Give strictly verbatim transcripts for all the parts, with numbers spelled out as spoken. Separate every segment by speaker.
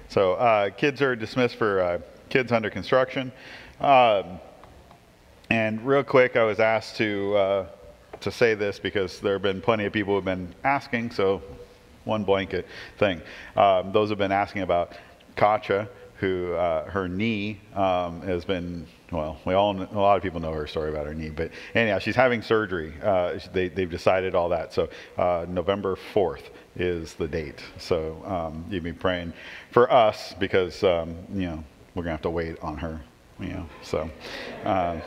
Speaker 1: So uh, kids are dismissed for uh, kids under construction. Um, and real quick, I was asked to uh, to say this because there have been plenty of people who have been asking. So one blanket thing. Um, those have been asking about Katja, who uh, her knee um, has been. Well, we all know, a lot of people know her story about her knee, but anyhow, she's having surgery. Uh, they, they've decided all that. So uh, November fourth is the date. So um, you'd be praying for us because, um, you know, we're going to have to wait on her, you know, so. Um,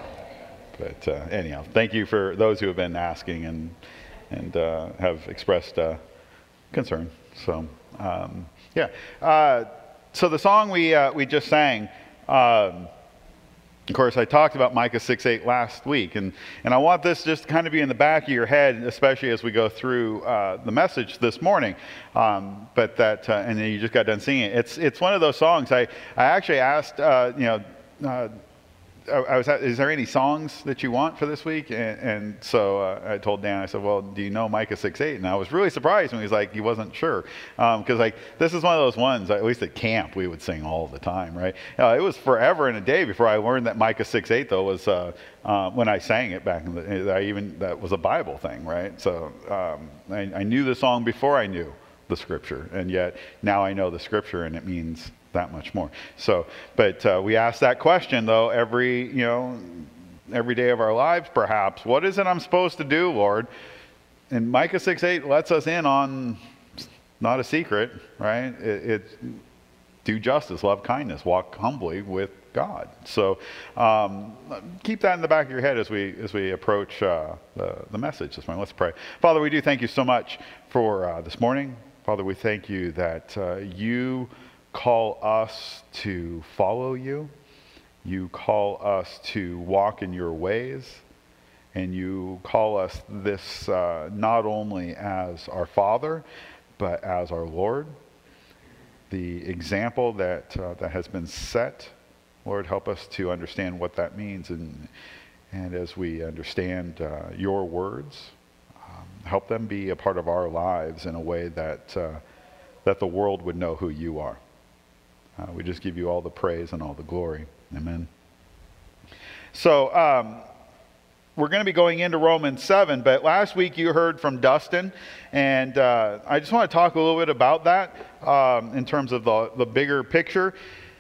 Speaker 1: but uh, anyhow, thank you for those who have been asking and, and uh, have expressed uh, concern. So, um, yeah. Uh, so the song we, uh, we just sang, um, of course, I talked about Micah six eight last week, and, and I want this just to kind of be in the back of your head, especially as we go through uh, the message this morning. Um, but that, uh, and then you just got done singing it. It's it's one of those songs. I I actually asked, uh, you know. Uh, I, I was, is there any songs that you want for this week? And, and so uh, I told Dan, I said, well, do you know Micah six eight? And I was really surprised when he was like, he wasn't sure. Because um, like, this is one of those ones, at least at camp, we would sing all the time, right? Uh, it was forever and a day before I learned that Micah six eight, though, was, uh, uh, when I sang it back in the, I even, that was a Bible thing, right? So um, I, I knew the song before I knew the scripture. And yet now I know the scripture, and it means that much more. So, but uh, we ask that question though every, you know, every day of our lives, perhaps. What is it I'm supposed to do, Lord? And Micah six eight lets us in on, not a secret, right? It, it do justice, love kindness, walk humbly with God. So um, keep that in the back of your head as we as we approach uh, the the message this morning. Let's pray. Father, we do thank you so much for uh, this morning. Father, we thank you that uh, you call us to follow you. You call us to walk in your ways. And you call us this uh, not only as our Father, but as our Lord. The example that uh, that has been set, Lord, help us to understand what that means. And, and as we understand uh, your words, um, help them be a part of our lives in a way that, uh, that the world would know who you are. Uh, we just give you all the praise and all the glory. Amen. So um, we're going to be going into Romans seven, but last week you heard from Dustin, and uh, I just want to talk a little bit about that um, in terms of the, the bigger picture.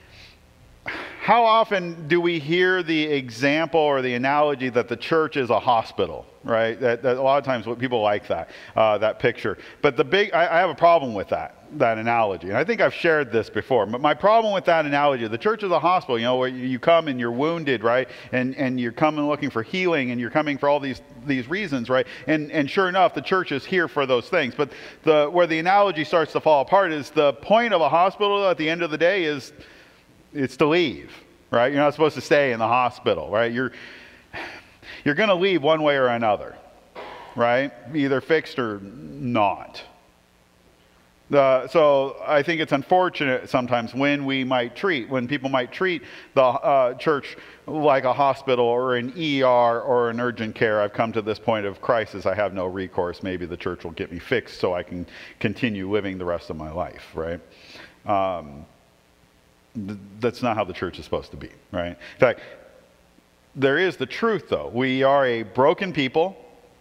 Speaker 1: How often do we hear the example or the analogy that the church is a hospital, right? That, that a lot of times what people like that, uh, that picture. But the big, I, I have a problem with that. that analogy. And I think I've shared this before, but my problem with that analogy, the church is a hospital, you know, where you come and you're wounded, right? And and you're coming looking for healing, and you're coming for all these these reasons, right? And and sure enough, the church is here for those things. But the where the analogy starts to fall apart is the point of a hospital at the end of the day is it's to leave, right? You're not supposed to stay in the hospital, right? You're you're going to leave one way or another, right? Either fixed or not. Uh, so I think it's unfortunate sometimes when we might treat, when people might treat the uh, church like a hospital or an E R or an urgent care. I've come to this point of crisis. I have no recourse. Maybe the church will get me fixed so I can continue living the rest of my life, right? Um, th- that's not how the church is supposed to be, right? In fact, there is the truth, though. We are a broken people.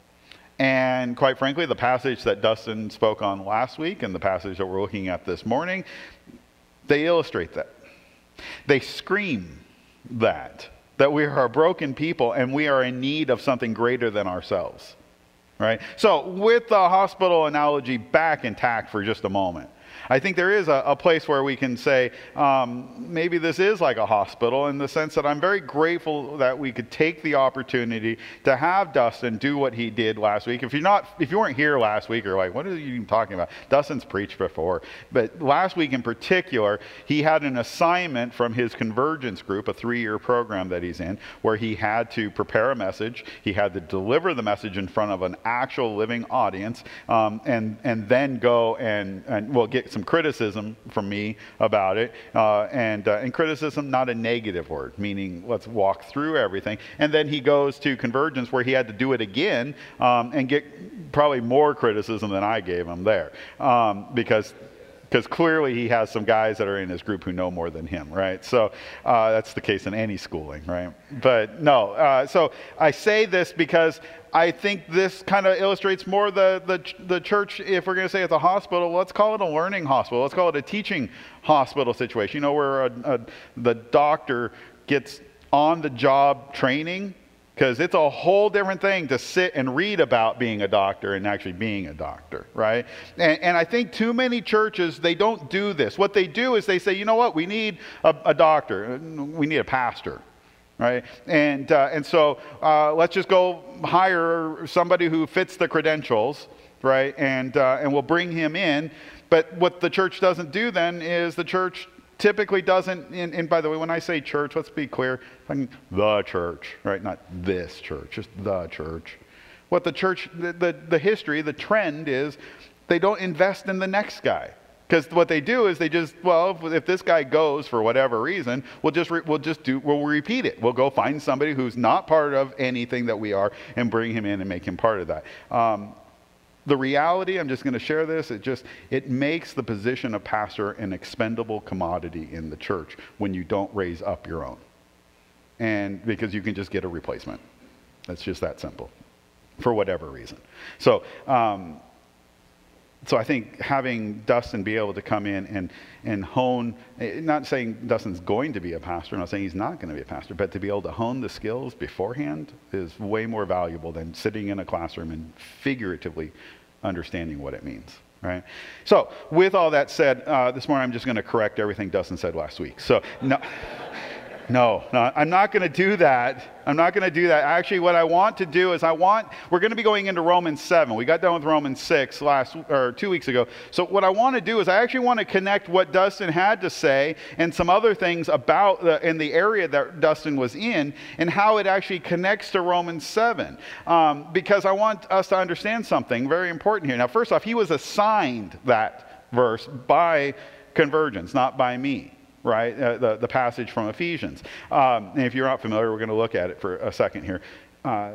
Speaker 1: And quite frankly, the passage that Dustin spoke on last week and the passage that we're looking at this morning, they illustrate that. They scream that, that we are a broken people and we are in need of something greater than ourselves, right? So with the hospital analogy back intact for just a moment, I think there is a, a place where we can say, um, maybe this is like a hospital in the sense that I'm very grateful that we could take the opportunity to have Dustin do what he did last week. If you're not, if you weren't here last week, or like, what are you even talking about? Dustin's preached before, but last week in particular, he had an assignment from his Convergence group, a three-year program that he's in, where he had to prepare a message, he had to deliver the message in front of an actual living audience, um, and and then go and and well get some criticism from me about it, uh, and uh, and criticism, not a negative word, meaning let's walk through everything. And then he goes to Convergence where he had to do it again um, and get probably more criticism than I gave him there, um, because because clearly he has some guys that are in his group who know more than him, right? So uh, that's the case in any schooling, right? But no, uh, so I say this because I think this kind of illustrates more the, the, the church. If we're going to say it's a hospital, let's call it a learning hospital. Let's call it a teaching hospital situation, you know, where a, a, the doctor gets on-the-job training, because it's a whole different thing to sit and read about being a doctor and actually being a doctor, right? And, and I think too many churches, they don't do this. What they do is they say, you know what, we need a, a doctor, we need a pastor, right? And, uh, and so uh, let's just go hire somebody who fits the credentials, right? And, uh, and we'll bring him in. But what the church doesn't do then is the church typically doesn't, and, and by the way, when I say church, let's be clear, I mean the church, right? Not this church, just the church. What the church, the, the, the history, the trend is they don't invest in the next guy. Because what they do is they just, well, if, if this guy goes for whatever reason, we'll just, re, we'll just do, we'll repeat it. We'll go find somebody who's not part of anything that we are and bring him in and make him part of that. Um, The reality, I'm just going to share this, it just, it makes the position of pastor an expendable commodity in the church when you don't raise up your own. And because you can just get a replacement. That's just that simple, for whatever reason. So, um, so I think having Dustin be able to come in and, and hone, not saying Dustin's going to be a pastor, I'm not saying he's not going to be a pastor, but to be able to hone the skills beforehand is way more valuable than sitting in a classroom and figuratively understanding what it means, right? So with all that said, uh, this morning I'm just going to correct everything Dustin said last week. So no. No, no, I'm not going to do that. I'm not going to do that. Actually, what I want to do is I want, we're going to be going into Romans seven. We got done with Romans six last, or two weeks ago. So what I want to do is I actually want to connect what Dustin had to say and some other things about the, in the area that Dustin was in and how it actually connects to Romans seven. Um, because I want us to understand something very important here. Now, first off, he was assigned that verse by Convergence, not by me. Right, uh, the, the passage from Ephesians. Um, and if you're not familiar, we're going to look at it for a second here. Uh,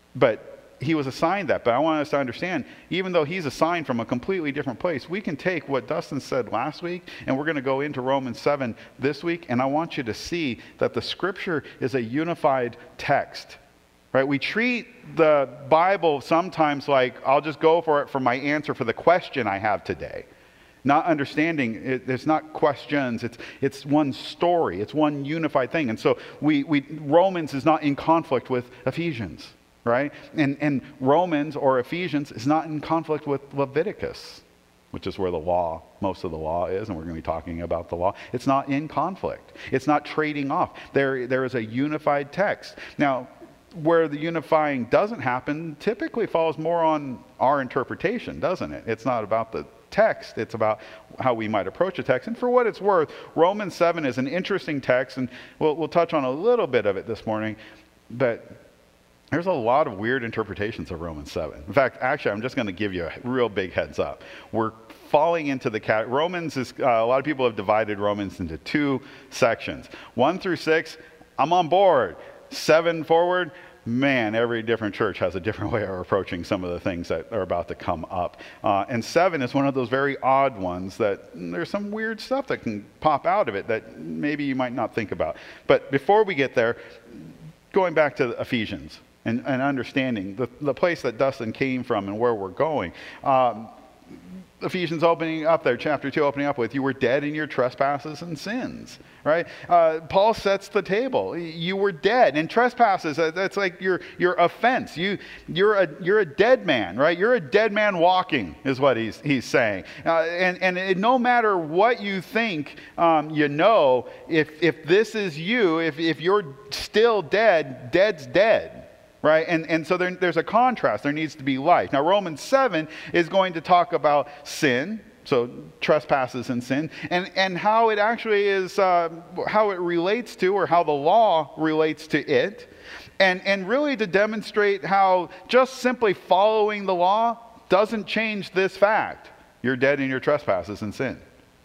Speaker 1: but he was assigned that. But I want us to understand, even though he's assigned from a completely different place, we can take what Dustin said last week, and we're going to go into Romans seven this week, and I want you to see that the Scripture is a unified text. Right? We treat the Bible sometimes like, I'll just go for it for my answer for the question I have today. Not understanding, it, it's not questions, it's it's one story, it's one unified thing. And so we, we Romans is not in conflict with Ephesians, right? And, and Romans or Ephesians is not in conflict with Leviticus, which is where the law, most of the law is, and we're going to be talking about the law. It's not in conflict. It's not trading off. There, there is a unified text. Now, where the unifying doesn't happen typically falls more on our interpretation, doesn't it? It's not about the text, it's about how we might approach a text. And for what it's worth, Romans seven is an interesting text, and we'll, we'll touch on a little bit of it this morning, but there's a lot of weird interpretations of Romans seven. In fact, actually, I'm just going to give you a real big heads up. We're falling into the cat. Romans is, uh, a lot of people have divided Romans into two sections. One through six, I'm on board. Seven forward, man, every different church has a different way of approaching some of the things that are about to come up. Uh, and seven is one of those very odd ones that mm, there's some weird stuff that can pop out of it that maybe you might not think about. But before we get there, going back to Ephesians and, and understanding the, the place that Dustin came from and where we're going. Um, Ephesians opening up there, chapter two opening up with, you were dead in your trespasses and sins, right? Uh, Paul sets the table. You were dead in trespasses. That's like your your offense. You you're a you're a dead man, right? You're a dead man walking, is what he's he's saying. Uh, and and it, no matter what you think, um, you know, if if this is you, if if you're still dead, dead's dead. Right? And, and so there, there's a contrast. There needs to be life. Now, Romans seven is going to talk about sin, so trespasses and sin, and, and how it actually is, uh, how it relates to, or how the law relates to it, and, and really to demonstrate how just simply following the law doesn't change this fact. You're dead in your trespasses and sin.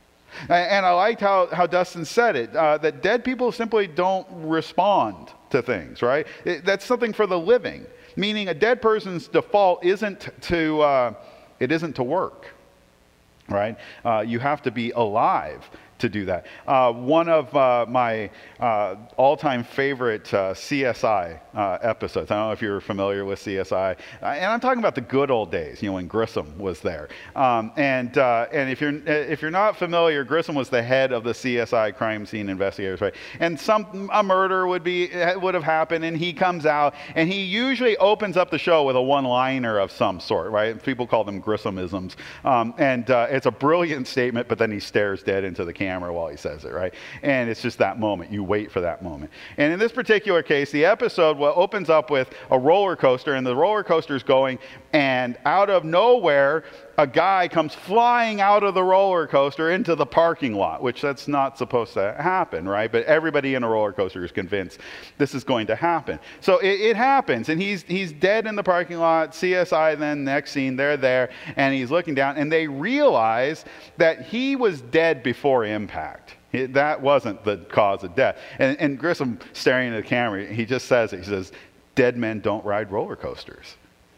Speaker 1: And I liked how, how Dustin said it, uh, that dead people simply don't respond to things, right? It, that's something for the living, meaning a dead person's default isn't to, uh, it isn't to work, right? Uh, you have to be alive to do that. Uh, one of uh, my uh, all-time favorite uh, C S I uh, episodes, I don't know if you're familiar with C S I, uh, and I'm talking about the good old days, you know, when Grissom was there. Um, and uh, and if you're if you're not familiar, Grissom was the head of the C S I crime scene investigators, right? And some a murder would be would have happened, and he comes out, and he usually opens up the show with a one-liner of some sort, right? People call them Grissomisms, um, and uh, it's a brilliant statement, but then he stares dead into the camera while he says it, right? And it's just that moment. You wait for that moment. And in this particular case, the episode well, opens up with a roller coaster, and the roller coaster is going, and out of nowhere, a guy comes flying out of the roller coaster into the parking lot, which that's not supposed to happen, right? But everybody in a roller coaster is convinced this is going to happen. So it, it happens, and he's he's dead in the parking lot. C S I then, next scene, they're there, and he's looking down, and they realize that he was dead before impact. It, that wasn't the cause of death. And, and Grissom, staring at the camera, he just says it. He says, "Dead men don't ride roller coasters."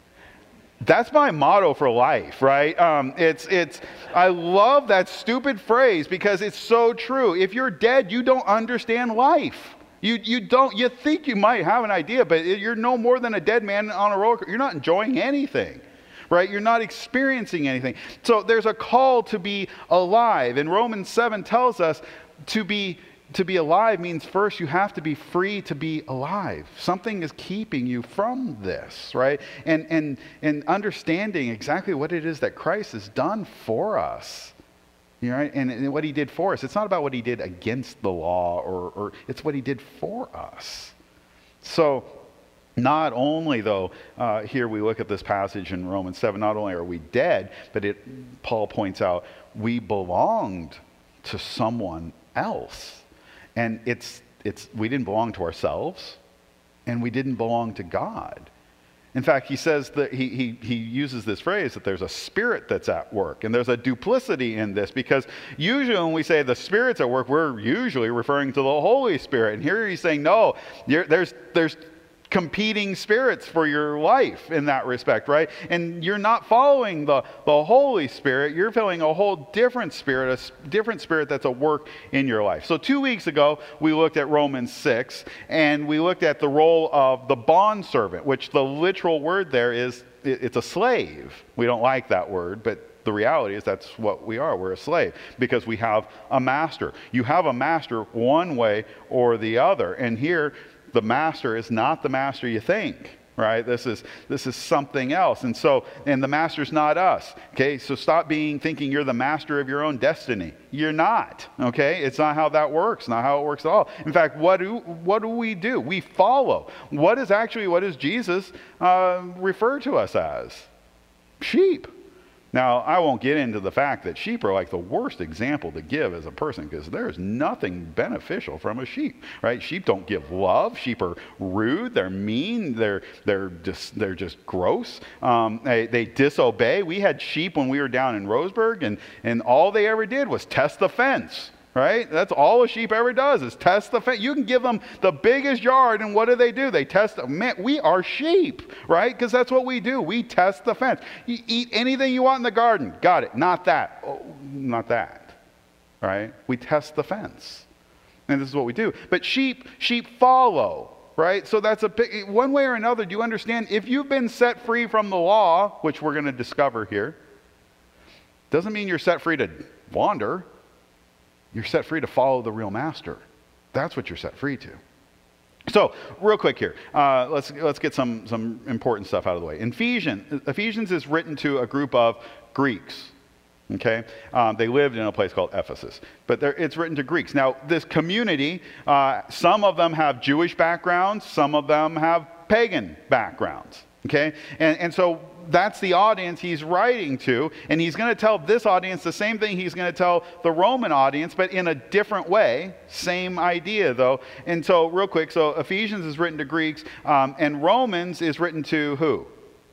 Speaker 1: That's my motto for life, right? Um, it's, it's, I love that stupid phrase because it's so true. If you're dead, you don't understand life. You, you don't, you think you might have an idea, but you're no more than a dead man on a roller coaster. You're not enjoying anything, right? You're not experiencing anything. So there's a call to be alive. And Romans seven tells us to be To be alive means first you have to be free to be alive. Something is keeping you from this, right? And and and understanding exactly what it is that Christ has done for us, you know, right? And, and what he did for us. It's not about what he did against the law, or, or it's what he did for us. So not only, though, uh, here we look at this passage in Romans seven, not only are we dead, but it, Paul points out, we belonged to someone else. And it's, it's, we didn't belong to ourselves, and we didn't belong to God. In fact, he says that he, he, he uses this phrase that there's a spirit that's at work, and there's a duplicity in this, because usually when we say the Spirit's at work, we're usually referring to the Holy Spirit. And here he's saying, no, you're, there's, there's competing spirits for your life in that respect, right? And you're not following the, the Holy Spirit. You're feeling a whole different spirit, a different spirit that's at work in your life. So two weeks ago, we looked at Romans six, and we looked at the role of the bondservant, which the literal word there is, it's a slave. We don't like that word, but the reality is that's what we are. We're a slave because we have a master. You have a master one way or the other. And here, the master is not the master you think, right? This is this is something else. And so, and the master's not us, okay? So stop being thinking you're the master of your own destiny. You're not, okay? It's not how that works, not how it works at all. In fact, what do what do we do? We follow. What is actually, what does Jesus uh, refer to us as? Sheep. Now, I won't get into the fact that sheep are like the worst example to give as a person, because there is nothing beneficial from a sheep, right? Sheep don't give love. Sheep are rude. They're mean. They're they're just they're just gross. Um, they they disobey. We had sheep when we were down in Roseburg, and and all they ever did was test the fence. Right? That's all a sheep ever does, is test the fence. You can give them the biggest yard, and what do they do? They test. Man, we are sheep, right? Because that's what we do. We test the fence. You eat anything you want in the garden. Got it. Not that. Oh, not that. Right? We test the fence. And this is what we do. But sheep, sheep follow. Right? So that's a big, one way or another, do you understand? If you've been set free from the law, which we're going to discover here, doesn't mean you're set free to wander. You're set free to follow the real master. That's what you're set free to. So, real quick here, uh, let's let's get some some important stuff out of the way. Ephesians, Ephesians is written to a group of Greeks. Okay, um, they lived in a place called Ephesus, but it's written to Greeks. Now, this community, uh, some of them have Jewish backgrounds, some of them have pagan backgrounds. Okay, and and so that's the audience he's writing to, and he's going to tell this audience the same thing he's going to tell the Roman audience, but in a different way. Same idea, though. And so, real quick, so Ephesians is written to Greeks, um, and Romans is written to who?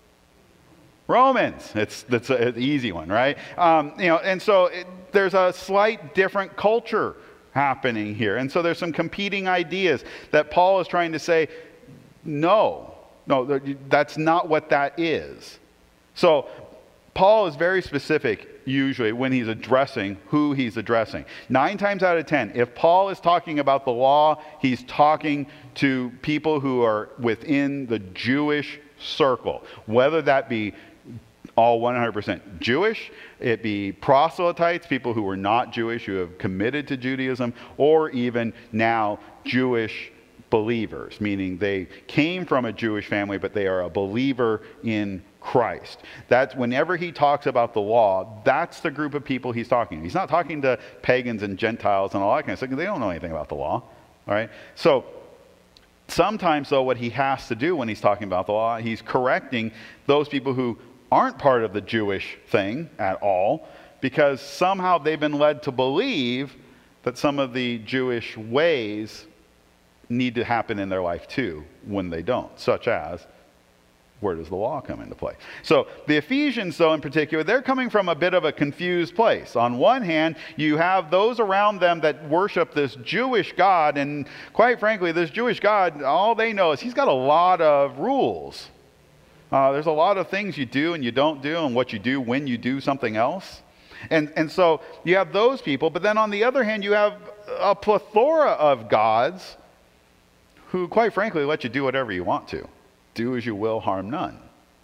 Speaker 1: Romans. It's that's an easy one, right? Um, you know, and so it, there's a slight different culture happening here, and so there's some competing ideas that Paul is trying to say, no. No, that's not what that is. So Paul is very specific. usually when he's addressing who he's addressing. Nine times out of ten, if Paul is talking about the law, he's talking to people who are within the Jewish circle, whether that be all one hundred percent Jewish, it be proselytes, people who were not Jewish, who have committed to Judaism, or even now Jewish believers, meaning they came from a Jewish family, but they are a believer in Christ. That's whenever he talks about the law, that's the group of people he's talking to. He's not talking to pagans and Gentiles and all that kind of stuff, because they don't know anything about the law. All right? So sometimes, though, what he has to do when he's talking about the law, he's correcting those people who aren't part of the Jewish thing at all, because somehow they've been led to believe that some of the Jewish ways need to happen in their life too when they don't, such as, where does the law come into play? So the Ephesians, though, in particular, they're coming from a bit of a confused place. On one hand, you have those around them that worship this Jewish God, and quite frankly, this Jewish God, all they know is he's got a lot of rules. Uh, there's a lot of things you do and you don't do, and what you do when you do something else. And, and so you have those people, but then on the other hand, you have a plethora of gods who, quite frankly, let you do whatever you want to. Do as you will, harm none.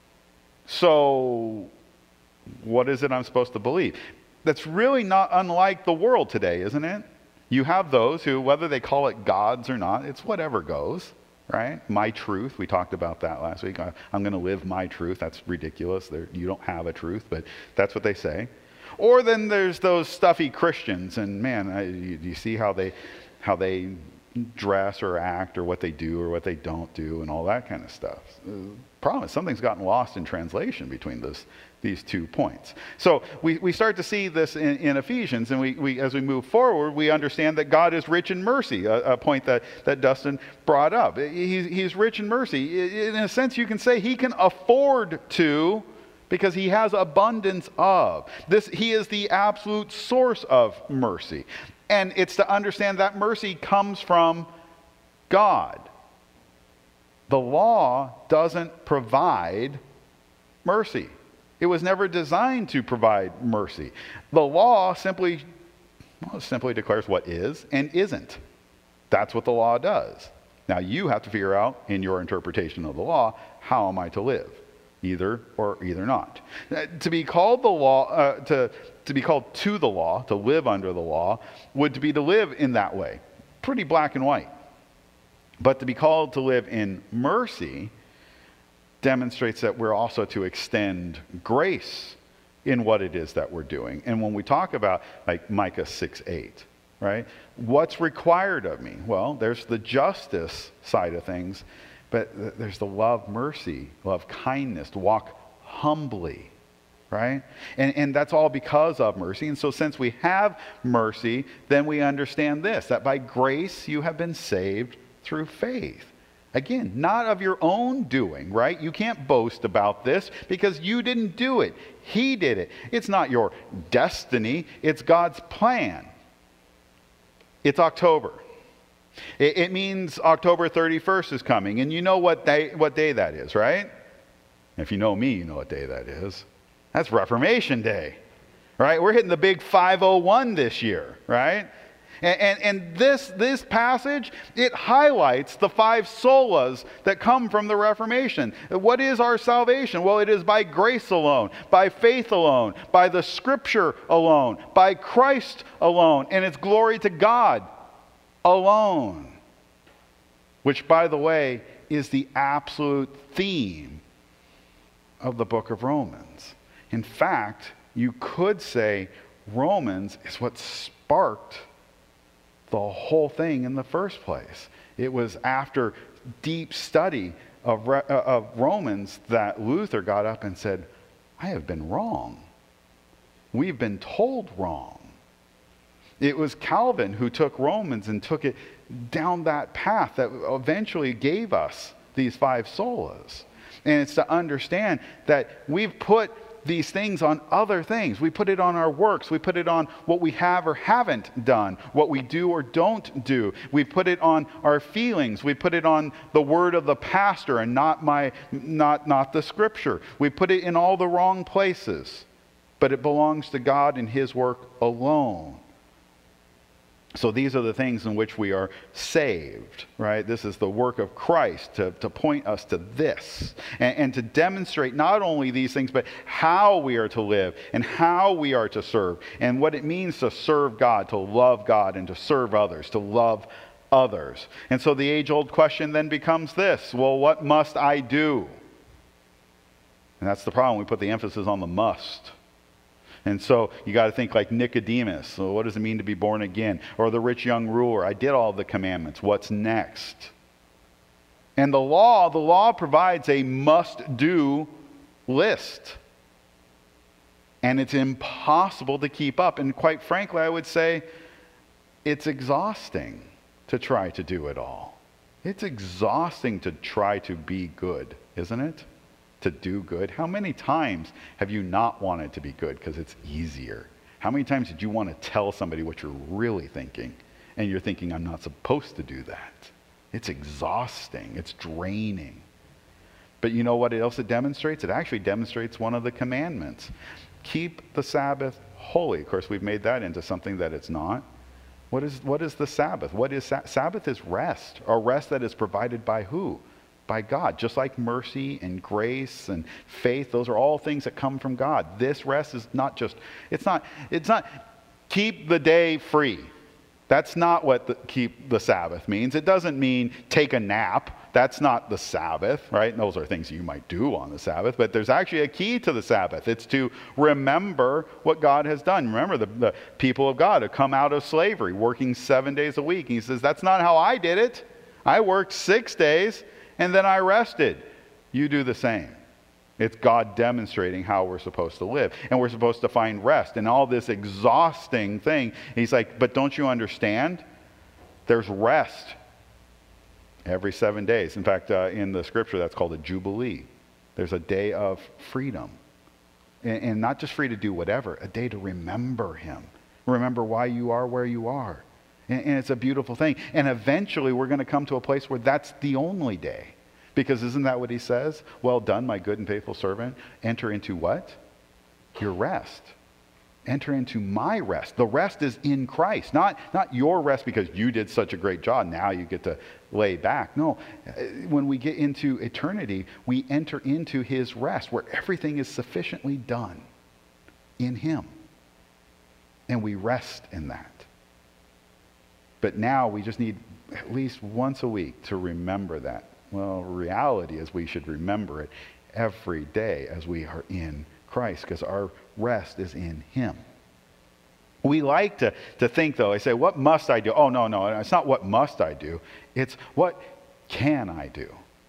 Speaker 1: So what is it I'm supposed to believe? That's really not unlike the world today, isn't it? You have those who, whether they call it gods or not, it's whatever goes. Right? My truth. We talked about that last week. I, I'm going to live my truth. That's ridiculous. They're, you don't have a truth, but that's what they say. Or then there's those stuffy Christians, and man, I, you, you see how they, how they dress or act, or what they do or what they don't do, and all that kind of stuff. The problem is something's gotten lost in translation between this, these two points. So we, we start to see this in, in Ephesians, and we, we as we move forward, we understand that God is rich in mercy, a, a point that, that Dustin brought up. He's, he's rich in mercy. In a sense, you can say he can afford to, because he has abundance of. This, he is the absolute source of mercy. And it's to understand that mercy comes from God. The law doesn't provide mercy. It was never designed to provide mercy. The law simply, well, simply declares what is and isn't. That's what the law does. Now you have to figure out in your interpretation of the law, how am I to live? Either or either not. Uh, to be called the law, uh, to, to be called to the law, to live under the law, would be to live in that way. Pretty black and white. But to be called to live in mercy demonstrates that we're also to extend grace in what it is that we're doing. And when we talk about like Micah six eight, right? What's required of me? Well, there's the justice side of things, but there's the love, mercy, love, kindness, to walk humbly, right? And, and that's all because of mercy. And so since we have mercy, then we understand this, that by grace you have been saved through faith. Again, not of your own doing, right? You can't boast about this because you didn't do it. He did it. It's not your destiny. It's God's plan. It's October. It, it means October thirty-first is coming. And you know what day, what day that is, right? If you know me, you know what day that is. That's Reformation Day, right? We're hitting the big five oh one this year, right? And, and, and this, this passage, it highlights the five solas that come from the Reformation. What is our salvation? Well, it is by grace alone, by faith alone, by the Scripture alone, by Christ alone, and it's glory to God alone. Which, by the way, is the absolute theme of the book of Romans. In fact, you could say Romans is what sparked the whole thing in the first place. It was after deep study of, of Romans that Luther got up and said, I have been wrong. We've been told wrong. It was Calvin who took Romans and took it down that path that eventually gave us these five solas. And it's to understand that we've put these things on other things. We put it on our works. We put it on what we have or haven't done, what we do or don't do. We put it on our feelings. We put it on the word of the pastor and not my, not, not the Scripture. We put it in all the wrong places. but it belongs to God and his work alone. So these are the things in which we are saved, right? This is the work of Christ to, to point us to this and, and to demonstrate not only these things, but how we are to live and how we are to serve and what it means to serve God, to love God and to serve others, to love others. And so the age-old question then becomes this: well, what must I do? And that's the problem. We put the emphasis on the must. And so you got to think like Nicodemus. So what does it mean to be born again? Or the rich young ruler. I did all the commandments. What's next? And the law, the law provides a must-do list. And it's impossible to keep up. And quite frankly, I would say it's exhausting to try to do it all. It's exhausting to try to be good, isn't it? To do good. How many times have you not wanted to be good because it's easier? How many times did you want to tell somebody what you're really thinking and you're thinking, I'm not supposed to do that? It's exhausting. It's draining. But you know what else it demonstrates? It actually demonstrates one of the commandments. Keep the Sabbath holy. Of course, we've made that into something that it's not. What is, what is the Sabbath? What is sa- Sabbath is rest. A rest that is provided by who? By God. Just like mercy and grace and faith, those are all things that come from God. This rest is not just, it's not, it's not keep the day free. That's not what the, keep the Sabbath means. It doesn't mean take a nap. That's not the Sabbath, right? Those are things you might do on the Sabbath, but there's actually a key to the Sabbath. It's to remember what God has done. Remember, the, the people of God have come out of slavery, working seven days a week. And he says, that's not how I did it. I worked six days and then I rested. You do the same. It's God demonstrating how we're supposed to live. And we're supposed to find rest in all this exhausting thing. He's like, but don't you understand? There's rest every seven days. In fact, uh, in the scripture, that's called a jubilee. There's a day of freedom. And, and not just free to do whatever, a day to remember him. Remember why you are where you are. And, and it's a beautiful thing. And eventually we're going to come to a place where that's the only day. Because isn't that what he says? Well done, my good and faithful servant. Enter into what? Your rest. Enter into my rest. The rest is in Christ. Not, not your rest because you did such a great job. Now you get to lay back. No. When we get into eternity, we enter into his rest where everything is sufficiently done in him. And we rest in that. But now we just need at least once a week to remember that. Well, reality is we should remember it every day as we are in Christ, because our rest is in him. We like to, to think, though, I say, what must I do? Oh, no, no, it's not what must I do. It's what can I do?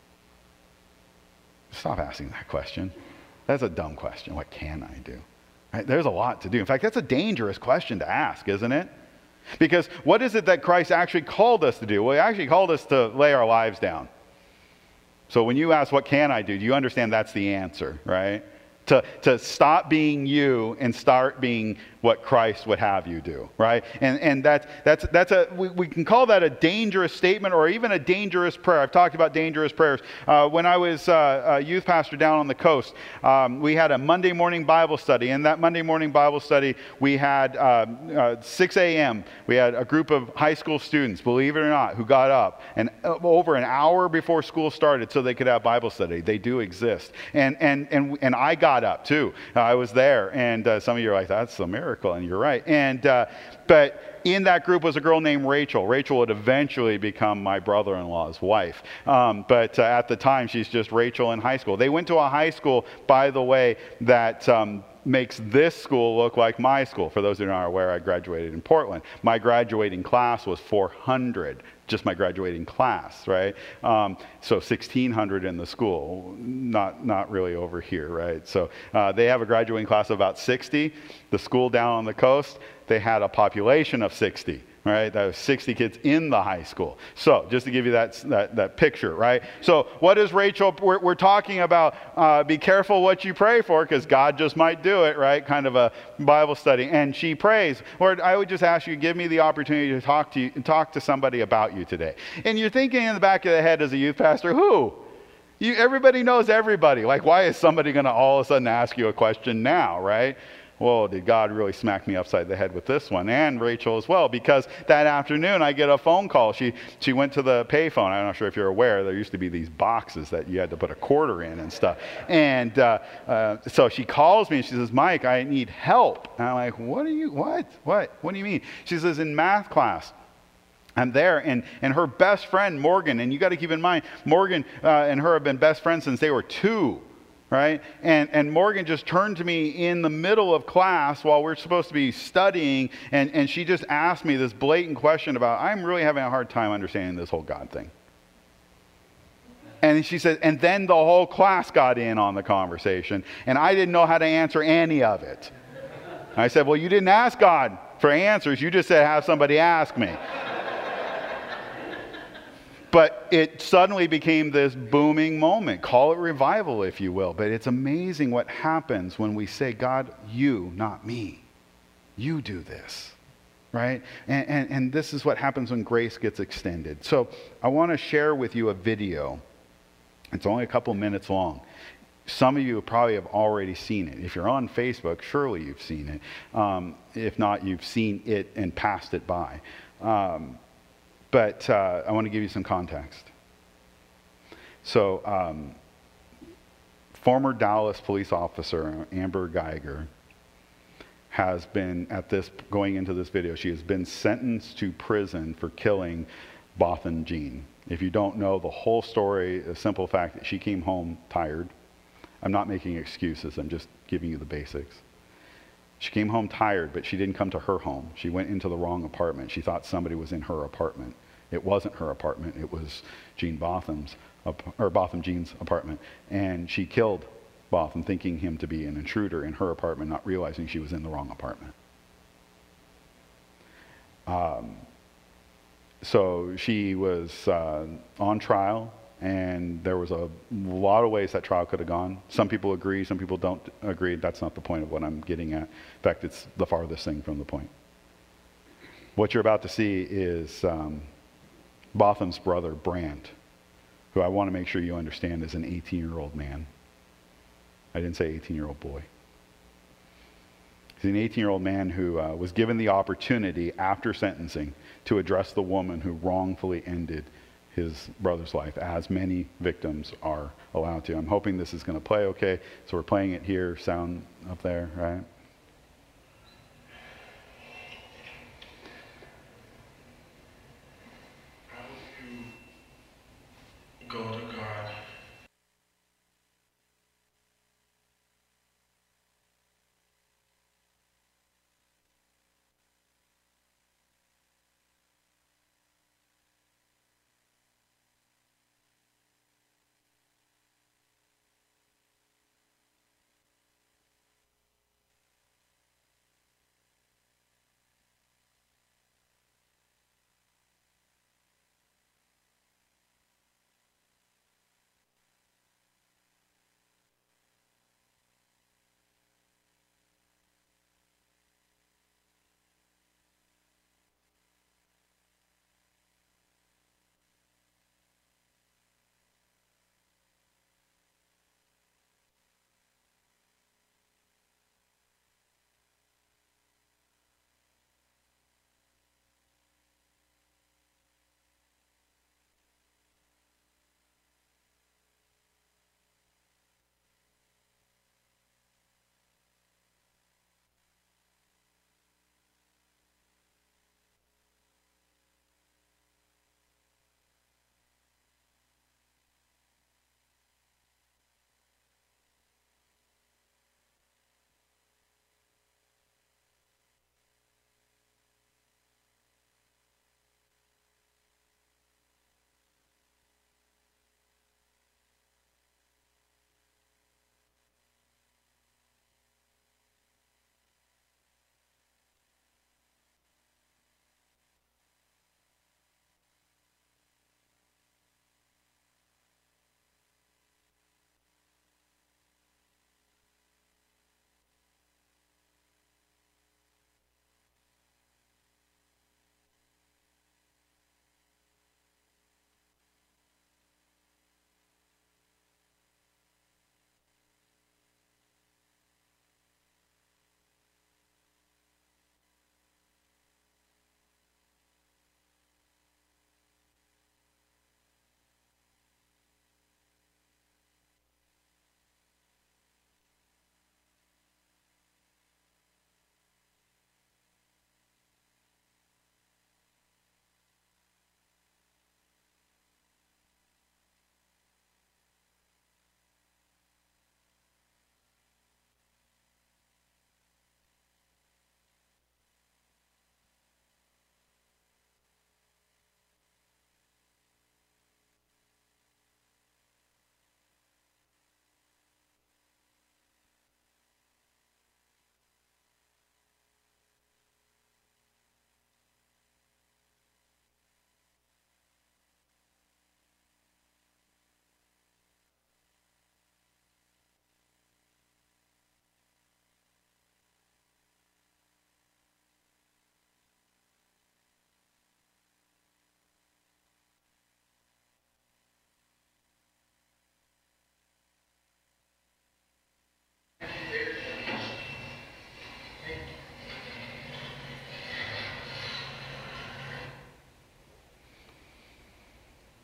Speaker 1: Stop asking that question. That's a dumb question. What can I do? Right? There's a lot to do. In fact, that's a dangerous question to ask, isn't it? Because what is it that Christ actually called us to do? Well, he actually called us to lay our lives down. So when you ask, what can I do? Do you understand that's the answer, right? To, to stop being you and start being what Christ would have you do, right? And and that's that's that's a we, we can call that a dangerous statement or even a dangerous prayer. I've talked about dangerous prayers. Uh, when I was uh, a youth pastor down on the coast, um, we had a Monday morning Bible study. In that Monday morning Bible study, we had uh, uh, six a.m. We had a group of high school students, believe it or not, who got up and uh, over an hour before school started so they could have Bible study. They do exist, and and and and I got up too. Uh, I was there, and uh, some of you are like, that's a miracle, and you're right. And uh, but in that group was a girl named Rachel. Rachel would eventually become my brother-in-law's wife, um, but uh, at the time she's just Rachel in high school. They went to a high school, by the way, that um, makes this school look like my school. For those who are not aware, I graduated in Portland. My graduating class was four hundred. Just my graduating class, right? Um, so sixteen hundred in the school, not not really over here, right? So uh, they have a graduating class of about sixty. The school down on the coast, they had a population of sixty, right? That was sixty kids in the high school. So just to give you that that, that picture, right? So what is Rachel? We're, we're talking about uh, be careful what you pray for, because God just might do it, right? Kind of a Bible study. And she prays, Lord, I would just ask you, give me the opportunity to talk to you, talk to somebody about you today. And you're thinking in the back of the head as a youth pastor, who? You, everybody knows everybody. Like, why is somebody going to all of a sudden ask you a question now, right? whoa, did God really smack me upside the head with this one? And Rachel as well, because that afternoon I get a phone call. She she went to the payphone. I'm not sure if you're aware. There used to be these boxes that you had to put a quarter in and stuff. And uh, uh, so she calls me and she says, Mike, I need help. And I'm like, what are you, what? What? What do you mean? She says, in math class, I'm there, and, and her best friend, Morgan, and you got to keep in mind, Morgan uh, and her have been best friends since they were two, right? And, and Morgan just turned to me in the middle of class while we're supposed to be studying, and, and she just asked me this blatant question about, I'm really having a hard time understanding this whole God thing. And she said, and then the whole class got in on the conversation, and I didn't know how to answer any of it. I said, well, you didn't ask God for answers. You just said, have somebody ask me. But it suddenly became this booming moment. Call it revival, if you will. But it's amazing what happens when we say, God, you, not me. You do this, right? And, and, and this is what happens when grace gets extended. So I want to share with you a video. It's only a couple minutes long. Some of you probably have already seen it. If you're on Facebook, surely you've seen it. Um, if not, you've seen it and passed it by. Um, But uh, I want to give you some context. So, um, former Dallas police officer Amber Geiger has been at this, going into this video, she has been sentenced to prison for killing Botham Jean. If you don't know the whole story, the simple fact that she came home tired. I'm not making excuses, I'm just giving you the basics. She came home tired, but she didn't come to her home. She went into the wrong apartment. She thought somebody was in her apartment. It wasn't her apartment. It was Jean Botham's, or Botham Jean's apartment. And she killed Botham, thinking him to be an intruder in her apartment, not realizing she was in the wrong apartment. Um, so she was uh, on trial, and there was a lot of ways that trial could have gone. Some people agree, some people don't agree. That's not the point of what I'm getting at. In fact, it's the farthest thing from the point. What you're about to see is um, Botham's brother, Brandt, who I want to make sure you understand is an eighteen-year-old man. I didn't say eighteen-year-old boy. He's an eighteen-year-old man who uh, was given the opportunity after sentencing to address the woman who wrongfully ended his brother's life, as many victims are allowed to. I'm hoping this is going to play okay. So we're playing it here, sound up there, right?
Speaker 2: Go to God.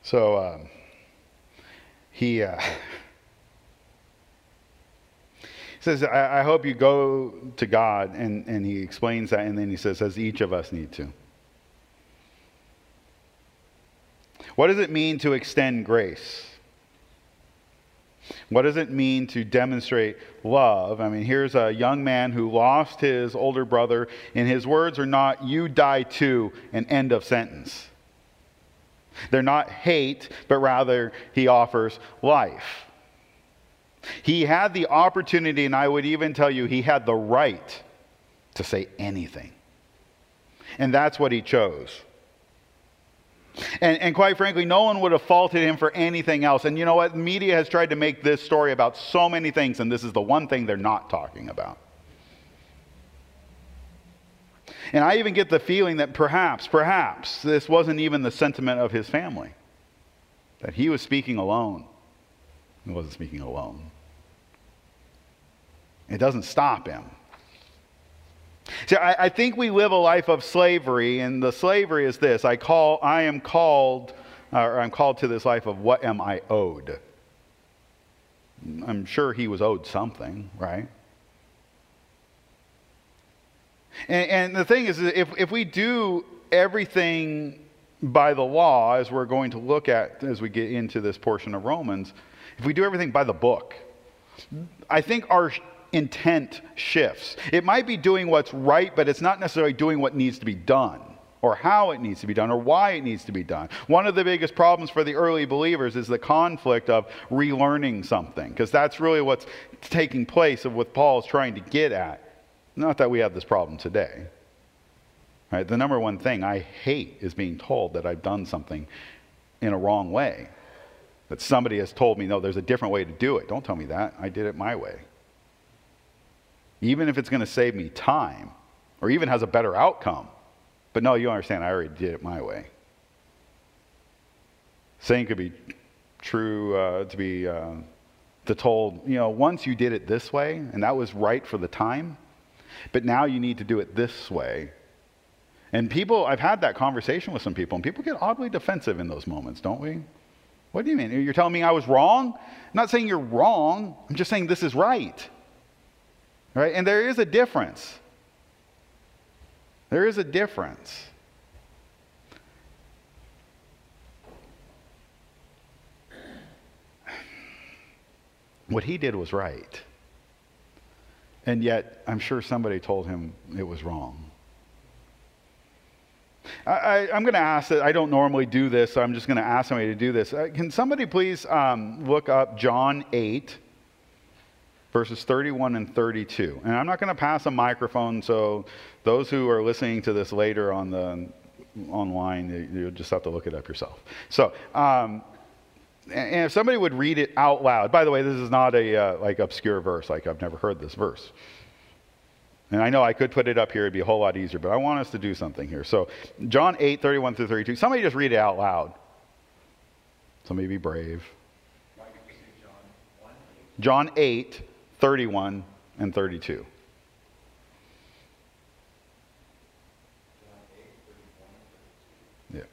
Speaker 1: So um, he, uh, he says, I, I hope you go to God, and, and he explains that, and then he says, as each of us need to. What does it mean to extend grace? What does it mean to demonstrate love? I mean, here's a young man who lost his older brother, and his words are not, you die too, an end of sentence. They're not hate, but rather he offers life. He had the opportunity, and I would even tell you, he had the right to say anything. And that's what he chose. And, and quite frankly, no one would have faulted him for anything else. And you know what? Media has tried to make this story about so many things, and this is the one thing they're not talking about. And I even get the feeling that perhaps, perhaps, this wasn't even the sentiment of his family. That he was speaking alone. He wasn't speaking alone. It doesn't stop him. See, I, I think we live a life of slavery, and the slavery is this: I call, I am called, or I'm called to this life of what am I owed? I'm sure he was owed something, right? And, and the thing is, if if we do everything by the law, as we're going to look at as we get into this portion of Romans, if we do everything by the book, I think our intent shifts. It might be doing what's right, but it's not necessarily doing what needs to be done, or how it needs to be done, or why it needs to be done. One of the biggest problems for the early believers is the conflict of relearning something, because that's really what's taking place of what Paul is trying to get at. Not that we have this problem today. Right? The number one thing I hate is being told that I've done something in a wrong way. That somebody has told me, no, there's a different way to do it. Don't tell me that. I did it my way. Even if it's going to save me time, or even has a better outcome. But no, you understand, I already did it my way. Saying could be true uh, to be uh, to told, you know, once you did it this way, and that was right for the time, but now you need to do it this way. And people, I've had that conversation with some people, and people get oddly defensive in those moments, don't we? What do you mean? You're telling me I was wrong? I'm not saying you're wrong. I'm just saying this is right. Right? And there is a difference. There is a difference. What he did was right. And yet, I'm sure somebody told him it was wrong. I, I, I'm going to ask that. I don't normally do this, so I'm just going to ask somebody to do this. Uh, can somebody please um, look up John eight, verses thirty-one and thirty-two. And I'm not going to pass a microphone, so those who are listening to this later on the online, you, you'll just have to look it up yourself. So, um, and if somebody would read it out loud. By the way, this is not a uh, like obscure verse. Like I've never heard this verse. And I know I could put it up here; it'd be a whole lot easier. But I want us to do something here. So, John eight, thirty-one through thirty-two. Somebody just read it out loud. Somebody be brave. John eight, thirty-one and thirty-two. Yeah.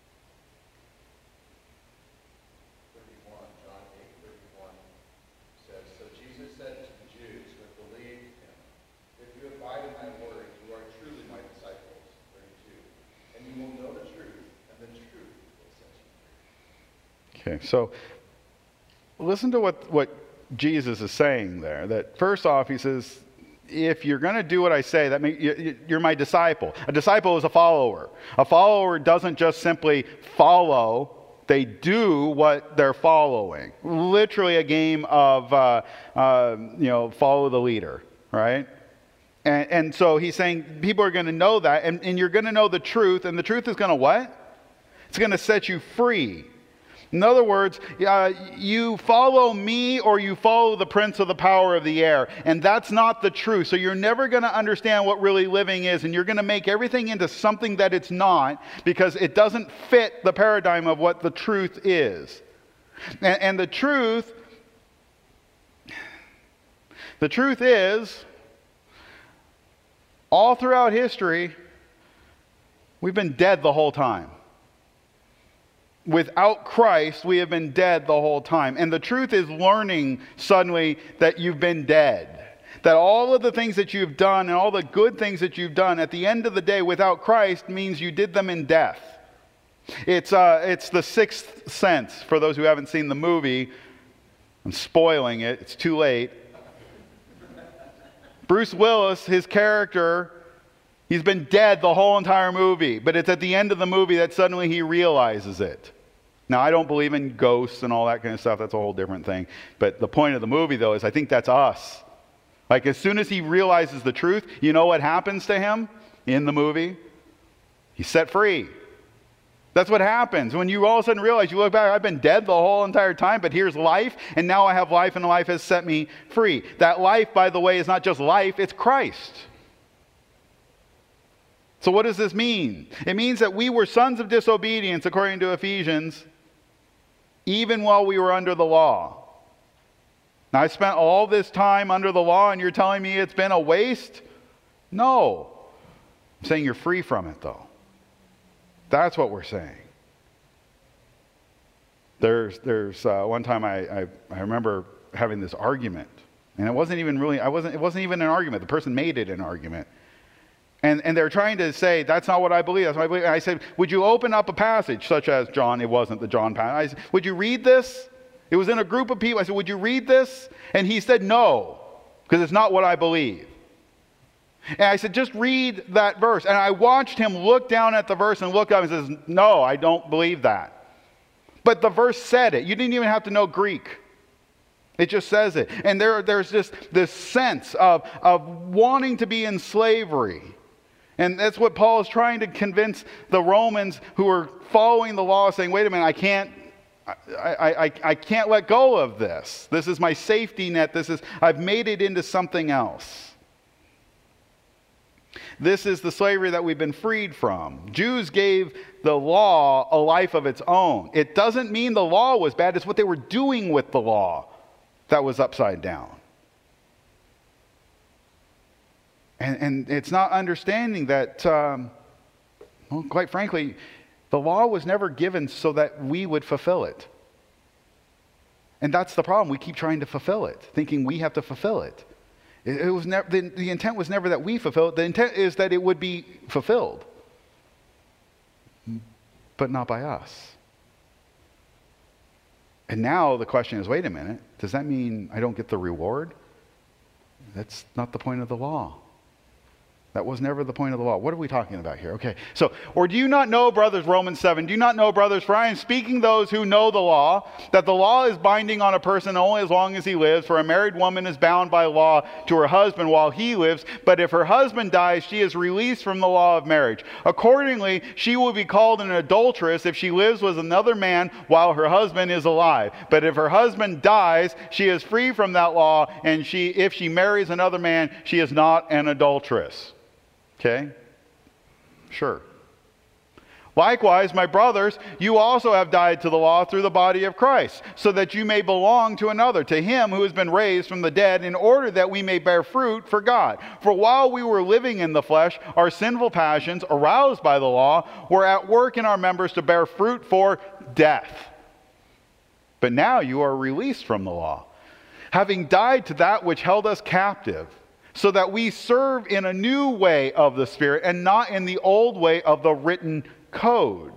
Speaker 3: thirty-one, John eight, thirty-one says, so Jesus said to the Jews who had believed him, if you abide in my word, you are truly my disciples. thirty-two. And you will know the truth, and the truth will set you free.
Speaker 1: Okay, so listen to what, what Jesus is saying there. That first off, he says, if you're going to do what I say, that means you're my disciple. A disciple is a follower. A follower doesn't just simply follow. They do what they're following. Literally a game of, uh, uh, you know, follow the leader, right? And, and so he's saying people are going to know that, and, and you're going to know the truth, and the truth is going to what? It's going to set you free. In other words, uh, you follow me or you follow the prince of the power of the air. And that's not the truth. So you're never going to understand what really living is. And you're going to make everything into something that it's not because it doesn't fit the paradigm of what the truth is. And, and the truth, the truth is, all throughout history, we've been dead the whole time. without Christ, we have been dead the whole time. And the truth is learning suddenly that you've been dead. That all of the things that you've done and all the good things that you've done at the end of the day without Christ means you did them in death. It's, uh, it's the Sixth Sense. For those who haven't seen the movie, I'm spoiling it. It's too late. Bruce Willis, his character, he's been dead the whole entire movie. But it's at the end of the movie that suddenly he realizes it. Now, I don't believe in ghosts and all that kind of stuff. That's a whole different thing. But the point of the movie, though, is I think that's us. Like, as soon as he realizes the truth, you know what happens to him in the movie? He's set free. That's what happens. When you all of a sudden realize, you look back, I've been dead the whole entire time, but here's life, and now I have life, and life has set me free. That life, by the way, is not just life, it's Christ. So what does this mean? It means that we were sons of disobedience, according to Ephesians, even while we were under the law. Now, I spent all this time under the law, and you're telling me it's been a waste? No. I'm saying you're free from it, though. That's what we're saying. There's, there's uh, one time I, I, I remember having this argument, and it wasn't even really, I wasn't, it wasn't even an argument. The person made it an argument. And, and they're trying to say, that's not what I believe, that's what I believe. And I said, would you open up a passage, such as John, it wasn't the John passage. I said, would you read this? It was in a group of people. I said, would you read this? And he said, no, because it's not what I believe. And I said, just read that verse. And I watched him look down at the verse and look up and says, no, I don't believe that. But the verse said it. You didn't even have to know Greek. It just says it. And there, there's just this sense of, of wanting to be in slavery. And that's what Paul is trying to convince the Romans who are following the law, saying, wait a minute, I can't, I, I, I can't let go of this. This is my safety net. This is, I've made it into something else. This is the slavery that we've been freed from. Jews gave the law a life of its own. It doesn't mean the law was bad. It's what they were doing with the law that was upside down. And, and it's not understanding that, um, well, quite frankly, the law was never given so that we would fulfill it. And that's the problem. We keep trying to fulfill it, thinking we have to fulfill it. It, it was never, the, the intent was never that we fulfill it. The intent is that it would be fulfilled, but not by us. And now the question is, wait a minute, does that mean I don't get the reward? That's not the point of the law. That was never the point of the law. What are we talking about here? Okay, so, or do you not know, brothers, Romans seven, do you not know, brothers, for I am speaking those who know the law, that the law is binding on a person only as long as he lives, for a married woman is bound by law to her husband while he lives, but if her husband dies, she is released from the law of marriage. Accordingly, she will be called an adulteress if she lives with another man while her husband is alive. But if her husband dies, she is free from that law, and she, if she marries another man, she is not an adulteress. Okay? Sure. Likewise, my brothers, you also have died to the law through the body of Christ, so that you may belong to another, to him who has been raised from the dead, in order that we may bear fruit for God. For while we were living in the flesh, our sinful passions, aroused by the law, were at work in our members to bear fruit for death. But now you are released from the law, having died to that which held us captive, so that we serve in a new way of the Spirit and not in the old way of the written code.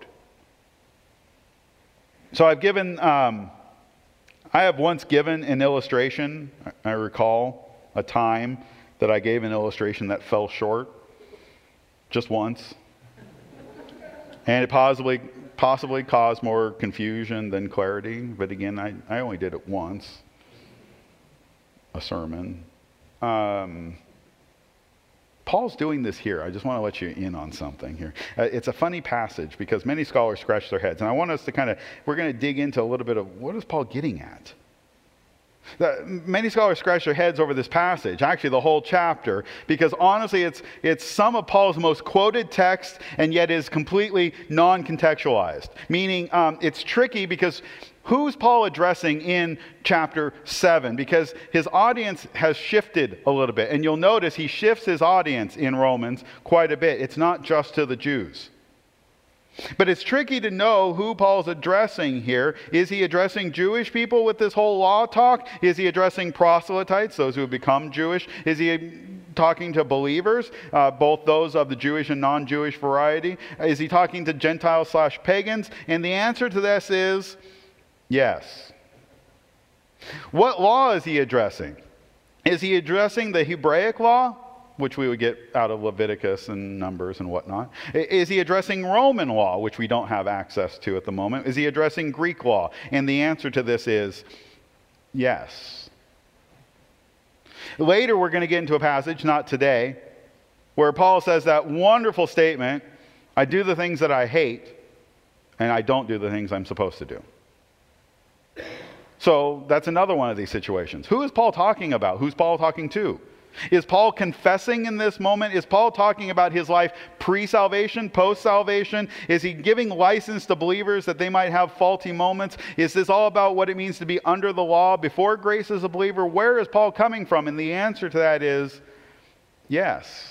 Speaker 1: So I've given, um, I have once given an illustration. I recall a time that I gave an illustration that fell short, just once. And it possibly, possibly caused more confusion than clarity. But again, I, I only did it once, a sermon. Um, Paul's doing this here. I just want to let you in on something here. Uh, it's a funny passage because many scholars scratch their heads. And I want us to kind of, we're going to dig into a little bit of what is Paul getting at? The, many scholars scratch their heads over this passage, actually the whole chapter, because honestly it's, it's some of Paul's most quoted text and yet is completely non-contextualized. Meaning um, it's tricky because who's Paul addressing in chapter seven? Because his audience has shifted a little bit. And you'll notice he shifts his audience in Romans quite a bit. It's not just to the Jews. But it's tricky to know who Paul's addressing here. Is he addressing Jewish people with this whole law talk? Is he addressing proselytes, those who have become Jewish? Is he talking to believers, uh, both those of the Jewish and non-Jewish variety? Is he talking to Gentiles slash pagans? And the answer to this is yes. What law is he addressing? Is he addressing the Hebraic law, which we would get out of Leviticus and Numbers and whatnot? Is he addressing Roman law, which we don't have access to at the moment? Is he addressing Greek law? And the answer to this is yes. Later we're going to get into a passage, not today, where Paul says that wonderful statement, I do the things that I hate, and I don't do the things I'm supposed to do. So that's another one of these situations. Who is Paul talking about? Who's Paul talking to? Is Paul confessing in this moment? Is Paul talking about his life pre-salvation, post-salvation? Is he giving license to believers that they might have faulty moments? Is this all about what it means to be under the law before grace as a believer? Where is Paul coming from? And the answer to that is yes.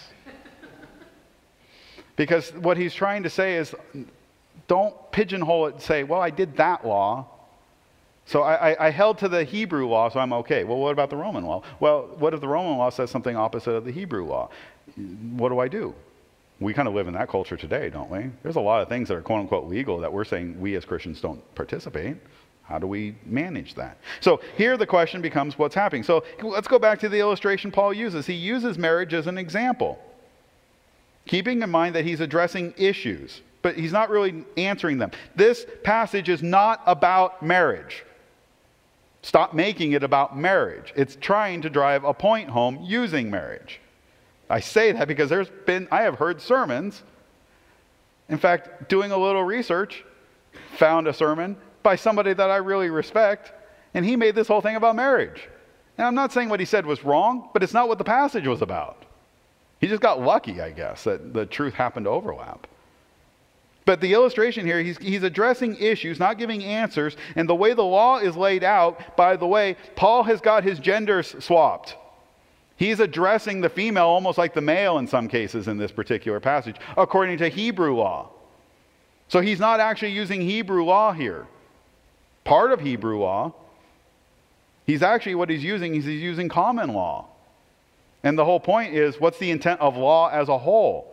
Speaker 1: Because what he's trying to say is, don't pigeonhole it and say, well, I did that law, so I, I, I held to the Hebrew law, so I'm okay. Well, what about the Roman law? Well, what if the Roman law says something opposite of the Hebrew law? What do I do? We kind of live in that culture today, don't we? There's a lot of things that are quote-unquote legal that we're saying we as Christians don't participate. How do we manage that? So here the question becomes what's happening. So let's go back to the illustration Paul uses. He uses marriage as an example, keeping in mind that he's addressing issues, but he's not really answering them. This passage is not about marriage. Stop making it about marriage. It's trying to drive a point home using marriage. I say that because there's been, I have heard sermons. In fact, doing a little research, found a sermon by somebody that I really respect, and he made this whole thing about marriage. Now, I'm not saying what he said was wrong, but it's not what the passage was about. He just got lucky, I guess, that the truth happened to overlap. But the illustration here, he's, he's addressing issues, not giving answers. And the way the law is laid out, by the way, Paul has got his genders swapped. He's addressing the female almost like the male in some cases in this particular passage, according to Hebrew law. So he's not actually using Hebrew law here. Part of Hebrew law, he's actually, what he's using is he's using common law. And the whole point is, what's the intent of law as a whole?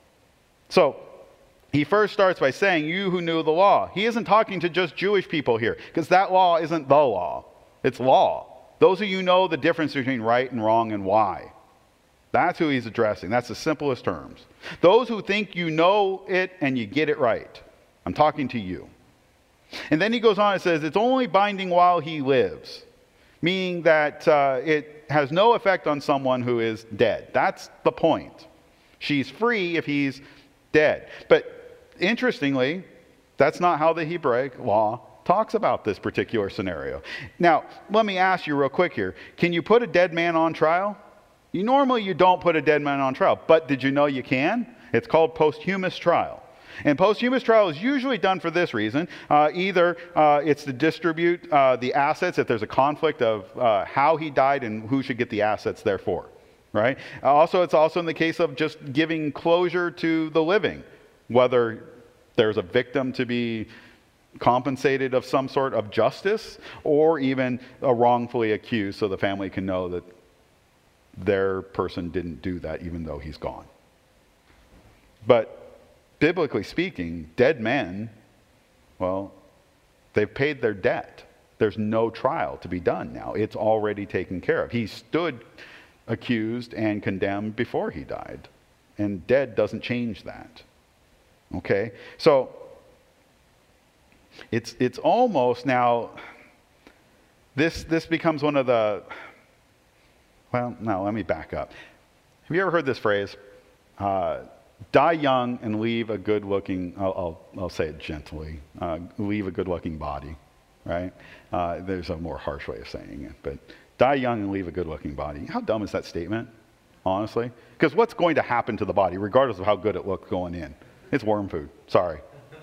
Speaker 1: So, he first starts by saying, you who knew the law. He isn't talking to just Jewish people here, because that law isn't the law. It's law. Those of you know the difference between right and wrong and why. That's who he's addressing. That's the simplest terms. Those who think you know it and you get it right. I'm talking to you. And then he goes on and says, it's only binding while he lives, meaning that uh, it has no effect on someone who is dead. That's the point. She's free if he's dead. But interestingly, that's not how the Hebraic law talks about this particular scenario. Now, let me ask you real quick here. Can you put a dead man on trial? You normally you don't put a dead man on trial, but did you know you can? It's called posthumous trial. And posthumous trial is usually done for this reason. Uh, either uh, it's to distribute uh, the assets if there's a conflict of uh, how he died and who should get the assets therefore. Right? Also, it's also in the case of just giving closure to the living, whether there's a victim to be compensated of some sort of justice, or even a wrongfully accused, so the family can know that their person didn't do that even though he's gone. But biblically speaking, dead men, well, they've paid their debt. There's no trial to be done now. It's already taken care of. He stood accused and condemned before he died. And dead doesn't change that. Okay? So, it's it's almost now, this, this becomes one of the, well, no, let me back up. Have you ever heard this phrase? Uh, die young and leave a good-looking, I'll, I'll, I'll say it gently, uh, leave a good-looking body, right? Uh, there's a more harsh way of saying it, but die young and leave a good-looking body. How dumb is that statement, honestly? Because what's going to happen to the body, regardless of how good it looked going in? It's worm food. Sorry.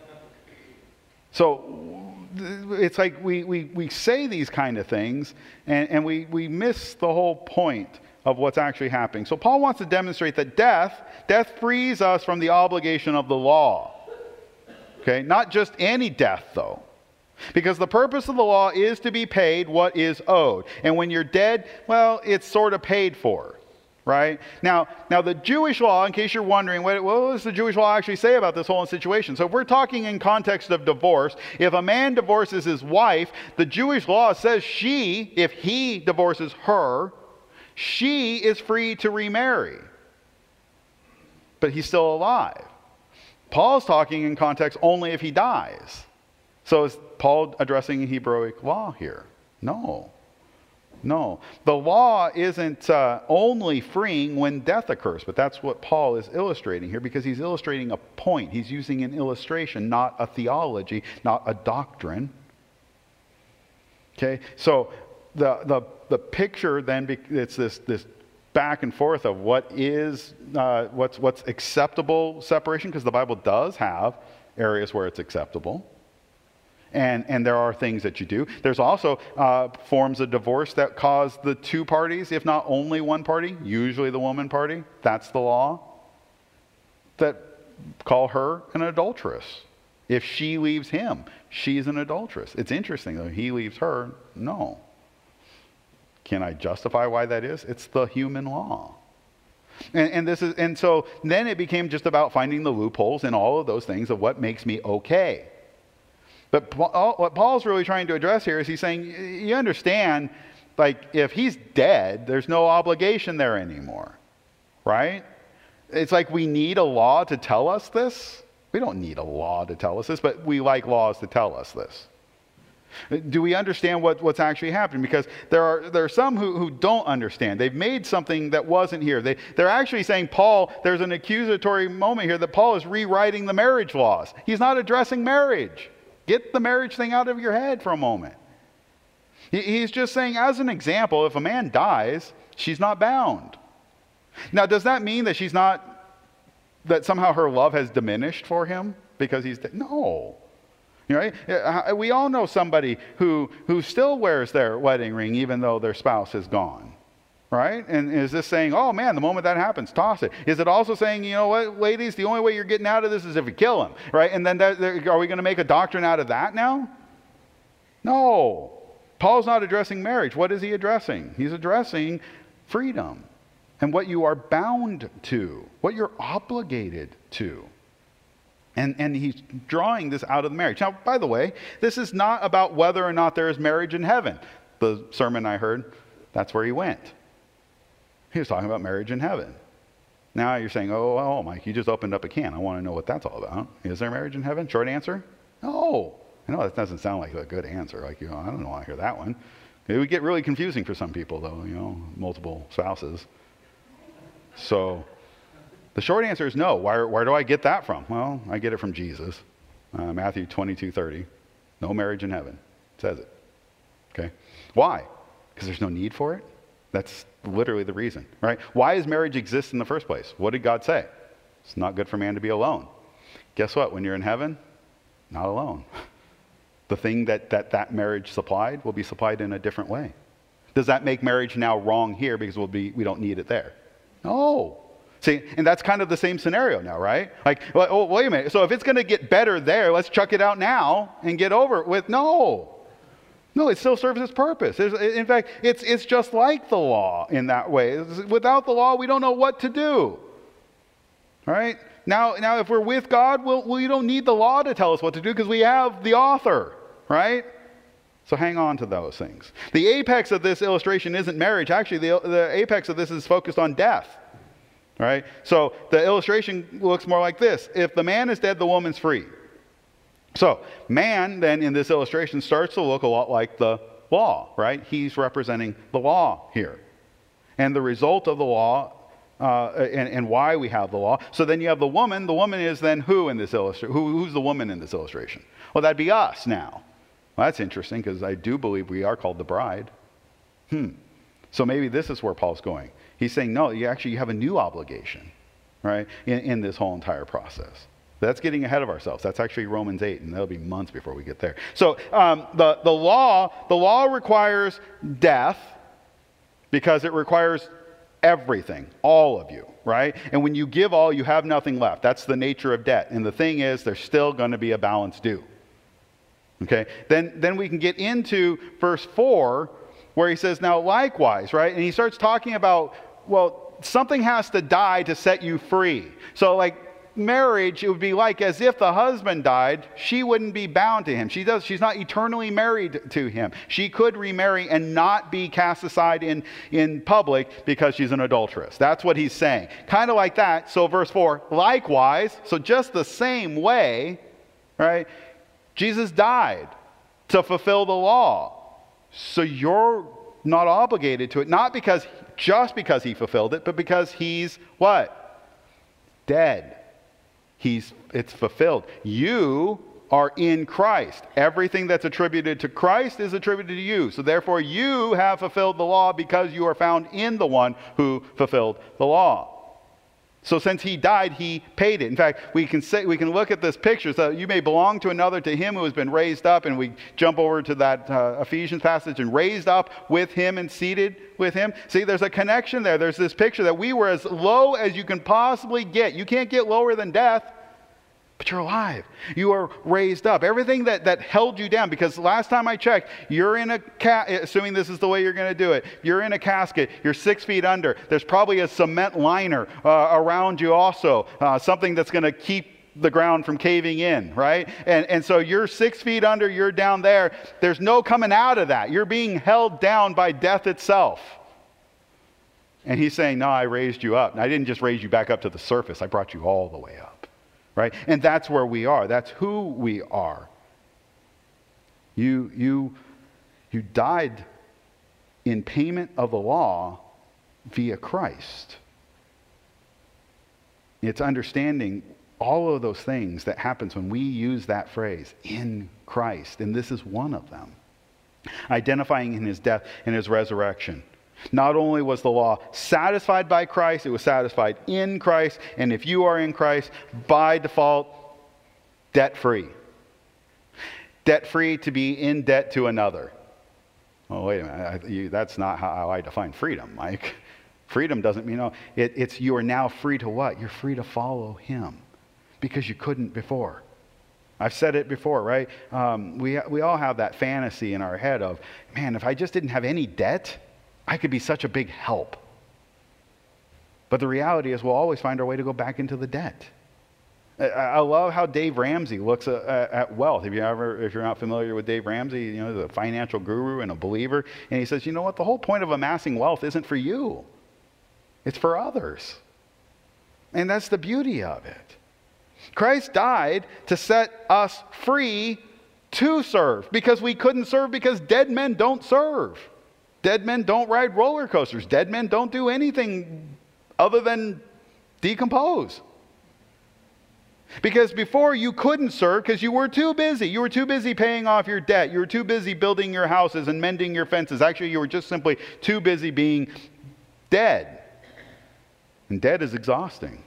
Speaker 1: So it's like we, we, we say these kind of things, and, and we, we miss the whole point of what's actually happening. So Paul wants to demonstrate that death, death frees us from the obligation of the law. Okay, not just any death though. Because the purpose of the law is to be paid what is owed. And when you're dead, well, it's sort of paid for. Right? Now, now the Jewish law, in case you're wondering, what, what does the Jewish law actually say about this whole situation? So if we're talking in context of divorce, if a man divorces his wife, the Jewish law says she, if he divorces her, she is free to remarry. But he's still alive. Paul's talking in context only if he dies. So is Paul addressing Hebraic law here? No. No, the law isn't uh, only freeing when death occurs, but that's what Paul is illustrating here, because he's illustrating a point. He's using an illustration, not a theology, not a doctrine. Okay, so the the the picture then, it's this this back and forth of what is uh, what's what's acceptable separation, because the Bible does have areas where it's acceptable. And, and there are things that you do. There's also uh, forms of divorce that cause the two parties, if not only one party, usually the woman party, that's the law, that call her an adulteress. If she leaves him, she's an adulteress. It's interesting, though. He leaves her, no. Can I justify why that is? It's the human law. And, and this is, and so then it became just about finding the loopholes in all of those things of what makes me okay. But Paul, what Paul's really trying to address here is he's saying, you understand, like, if he's dead, there's no obligation there anymore, right? It's like we need a law to tell us this. We don't need a law to tell us this, but we like laws to tell us this. Do we understand what, what's actually happening? Because there are there are some who, who don't understand. They've made something that wasn't here. They, they're actually saying, Paul, there's an accusatory moment here that Paul is rewriting the marriage laws. He's not addressing marriage. Get the marriage thing out of your head for a moment. He, he's just saying, as an example, if a man dies, she's not bound. Now, does that mean that she's not, that somehow her love has diminished for him because he's dead? No. You know, we all know somebody who, who still wears their wedding ring even though their spouse is gone. Right? And is this saying, oh man, the moment that happens, toss it? Is it also saying, you know what, ladies, the only way you're getting out of this is if you kill him, right? And then that, that, are we going to make a doctrine out of that now? No. Paul's not addressing marriage. What is he addressing? He's addressing freedom and what you are bound to, what you're obligated to. And, and he's drawing this out of the marriage. Now, by the way, this is not about whether or not there is marriage in heaven. The sermon I heard, that's where he went. He was talking about marriage in heaven. Now you're saying, oh, oh, Mike, you just opened up a can. I want to know what that's all about. Is there marriage in heaven? Short answer, no. I know that doesn't sound like a good answer. Like, you know, I don't want to hear that one. It would get really confusing for some people, though, you know, multiple spouses. So the short answer is no. Where, where do I get that from? Well, I get it from Jesus. Uh, Matthew twenty-two thirty. No marriage in heaven. It says it. Okay. Why? Because there's no need for it? That's literally the reason, right? Why does marriage exist in the first place? What did God say? It's not good for man to be alone. Guess what? When you're in heaven, not alone. The thing that that, that marriage supplied will be supplied in a different way. Does that make marriage now wrong here because we'll be, we don't need it there? No. See, and that's kind of the same scenario now, right? Like, well, oh, wait a minute. So if it's going to get better there, let's chuck it out now and get over it with, no. No, it still serves its purpose. There's, in fact, it's, it's just like the law in that way. Without the law, we don't know what to do. All right? Now, now if we're with God, we'll, we don't need the law to tell us what to do because we have the author, right? So hang on to those things. The apex of this illustration isn't marriage. Actually, the, the apex of this is focused on death. Right? So the illustration looks more like this. If the man is dead, the woman's free. So man then in this illustration starts to look a lot like the law, right? He's representing the law here. And the result of the law uh, and, and why we have the law. So then you have the woman. The woman is then who in this illustration? Who, who's the woman in this illustration? Well, that'd be us now. Well, that's interesting because I do believe we are called the bride. Hmm. So maybe this is where Paul's going. He's saying, no, you actually have a new obligation, right, in, in this whole entire process. That's getting ahead of ourselves. That's actually Romans eight, and that'll be months before we get there. So um, the, the, law, the law requires death because it requires everything, all of you, right? And when you give all, you have nothing left. That's the nature of debt. And the thing is, there's still going to be a balance due. Okay? Then, then we can get into verse four, where he says, now likewise, right? And he starts talking about, well, something has to die to set you free. So like marriage, it would be like as if the husband died, she wouldn't be bound to him. She does, she's not eternally married to him. She could remarry and not be cast aside in, in public because she's an adulteress. That's what he's saying. Kind of like that. So verse four, likewise, so just the same way, right? Jesus died to fulfill the law. So you're not obligated to it, not because just because he fulfilled it, but because he's what? Dead. He's, it's fulfilled. You are in Christ. Everything that's attributed to Christ is attributed to you. So therefore you have fulfilled the law because you are found in the one who fulfilled the law. So since he died, he paid it. In fact, we can say, we can look at this picture. So you may belong to another, to him who has been raised up. And we jump over to that uh, Ephesians passage, and raised up with him and seated with him. See, there's a connection there. There's this picture that we were as low as you can possibly get. You can't get lower than death. But you're alive. You are raised up. Everything that, that held you down, because last time I checked, you're in a casket, assuming this is the way you're going to do it, you're in a casket, you're six feet under. There's probably a cement liner uh, around you also, uh, something that's going to keep the ground from caving in, right? And, and so you're six feet under, you're down there. There's no coming out of that. You're being held down by death itself. And he's saying, no, I raised you up. And I didn't just raise you back up to the surface. I brought you all the way up. Right? And that's where we are. That's who we are. You, you, you died in payment of the law via Christ. It's understanding all of those things that happens when we use that phrase, in Christ. And this is one of them. Identifying in his death and his resurrection. Not only was the law satisfied by Christ, it was satisfied in Christ. And if you are in Christ, by default, debt-free. Debt-free to be in debt to another. Oh, wait a minute. I, you, that's not how I define freedom, Mike. Freedom doesn't mean, no, it, it's you are now free to what? You're free to follow him because you couldn't before. I've said it before, right? Um, we, we all have that fantasy in our head of, man, if I just didn't have any debt, I could be such a big help. But the reality is we'll always find our way to go back into the debt. I, I love how Dave Ramsey looks at, at wealth. If you ever, if you're not familiar with Dave Ramsey, you know, he's a financial guru and a believer. And he says, you know what? The whole point of amassing wealth isn't for you. It's for others. And that's the beauty of it. Christ died to set us free to serve, because we couldn't serve because dead men don't serve. Dead men don't ride roller coasters. Dead men don't do anything other than decompose. Because before you couldn't serve because you were too busy. You were too busy paying off your debt. You were too busy building your houses and mending your fences. Actually, you were just simply too busy being dead. And dead is exhausting.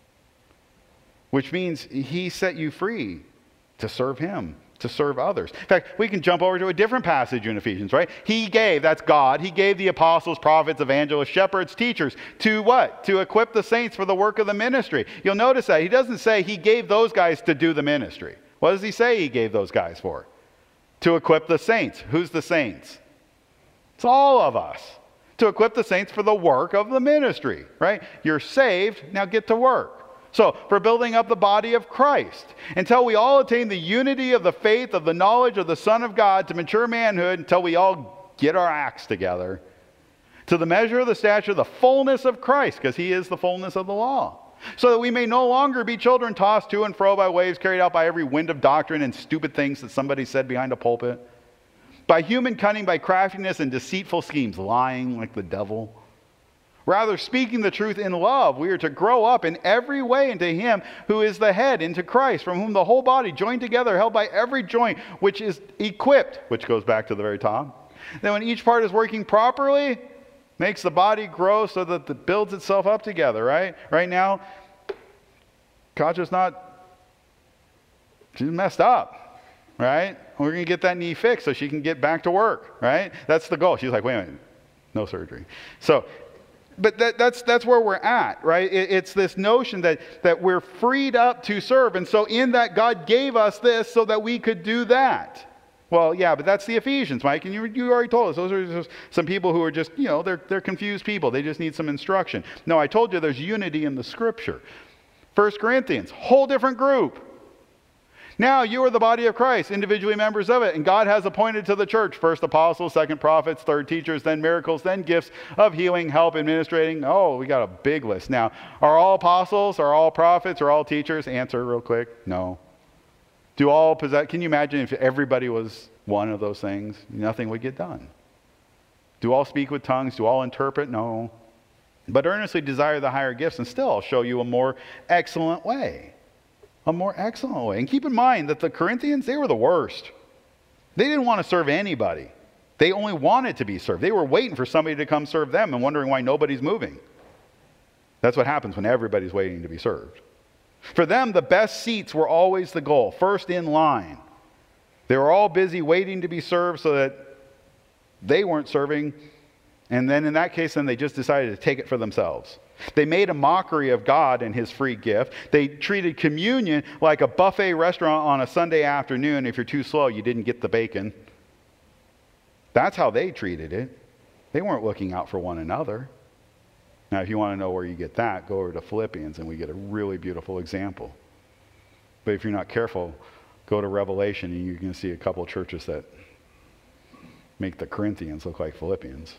Speaker 1: Which means he set you free to serve him, to serve others. In fact, we can jump over to a different passage in Ephesians, right? He gave, that's God, he gave the apostles, prophets, evangelists, shepherds, teachers to what? To equip the saints for the work of the ministry. You'll notice that he doesn't say he gave those guys to do the ministry. What does he say he gave those guys for? To equip the saints. Who's the saints? It's all of us. To equip the saints for the work of the ministry, right? You're saved, now get to work. So, for building up the body of Christ, until we all attain the unity of the faith, of the knowledge of the Son of God, to mature manhood, until we all get our acts together, to the measure of the stature of the fullness of Christ, because he is the fullness of the law, so that we may no longer be children tossed to and fro by waves, carried out by every wind of doctrine and stupid things that somebody said behind a pulpit, by human cunning, by craftiness and deceitful schemes, lying like the devil. Rather, speaking the truth in love, we are to grow up in every way into him who is the head, into Christ, from whom the whole body, joined together, held by every joint, which is equipped, which goes back to the very top. Then when each part is working properly, makes the body grow so that it builds itself up together, right? Right now, Katja's not, she's messed up, right? We're going to get that knee fixed so she can get back to work, right? That's the goal. She's like, wait a minute, no surgery. So, but that, that's, that's where we're at, right? It, it's this notion that, that we're freed up to serve. And so in that, God gave us this so that we could do that. Well, yeah, but that's the Ephesians, Mike, and you, you already told us. Those are just some people who are just, you know, they're, they're confused people. They just need some instruction. No, I told you there's unity in the Scripture. First Corinthians, whole different group. Now you are the body of Christ, individually members of it, and God has appointed to the church first apostles, second prophets, third teachers, then miracles, then gifts of healing, help, administrating. Oh, we got a big list. Now, are all apostles, are all prophets, are all teachers? Answer real quick, no. Do all possess, can you imagine if everybody was one of those things? Nothing would get done. Do all speak with tongues? Do all interpret? No. But earnestly desire the higher gifts, and still I'll show you a more excellent way. A more excellent way. And keep in mind that the Corinthians, they were the worst. They didn't want to serve anybody. They only wanted to be served. They were waiting for somebody to come serve them and wondering why nobody's moving. That's what happens when everybody's waiting to be served. For them, the best seats were always the goal, first in line. They were all busy waiting to be served so that they weren't serving. And then in that case, then they just decided to take it for themselves. They made a mockery of God and his free gift. They treated communion like a buffet restaurant on a Sunday afternoon. If you're too slow, you didn't get the bacon. That's how they treated it. They weren't looking out for one another. Now, if you want to know where you get that, go over to Philippians and we get a really beautiful example. But if you're not careful, go to Revelation and you can see a couple of churches that make the Corinthians look like Philippians.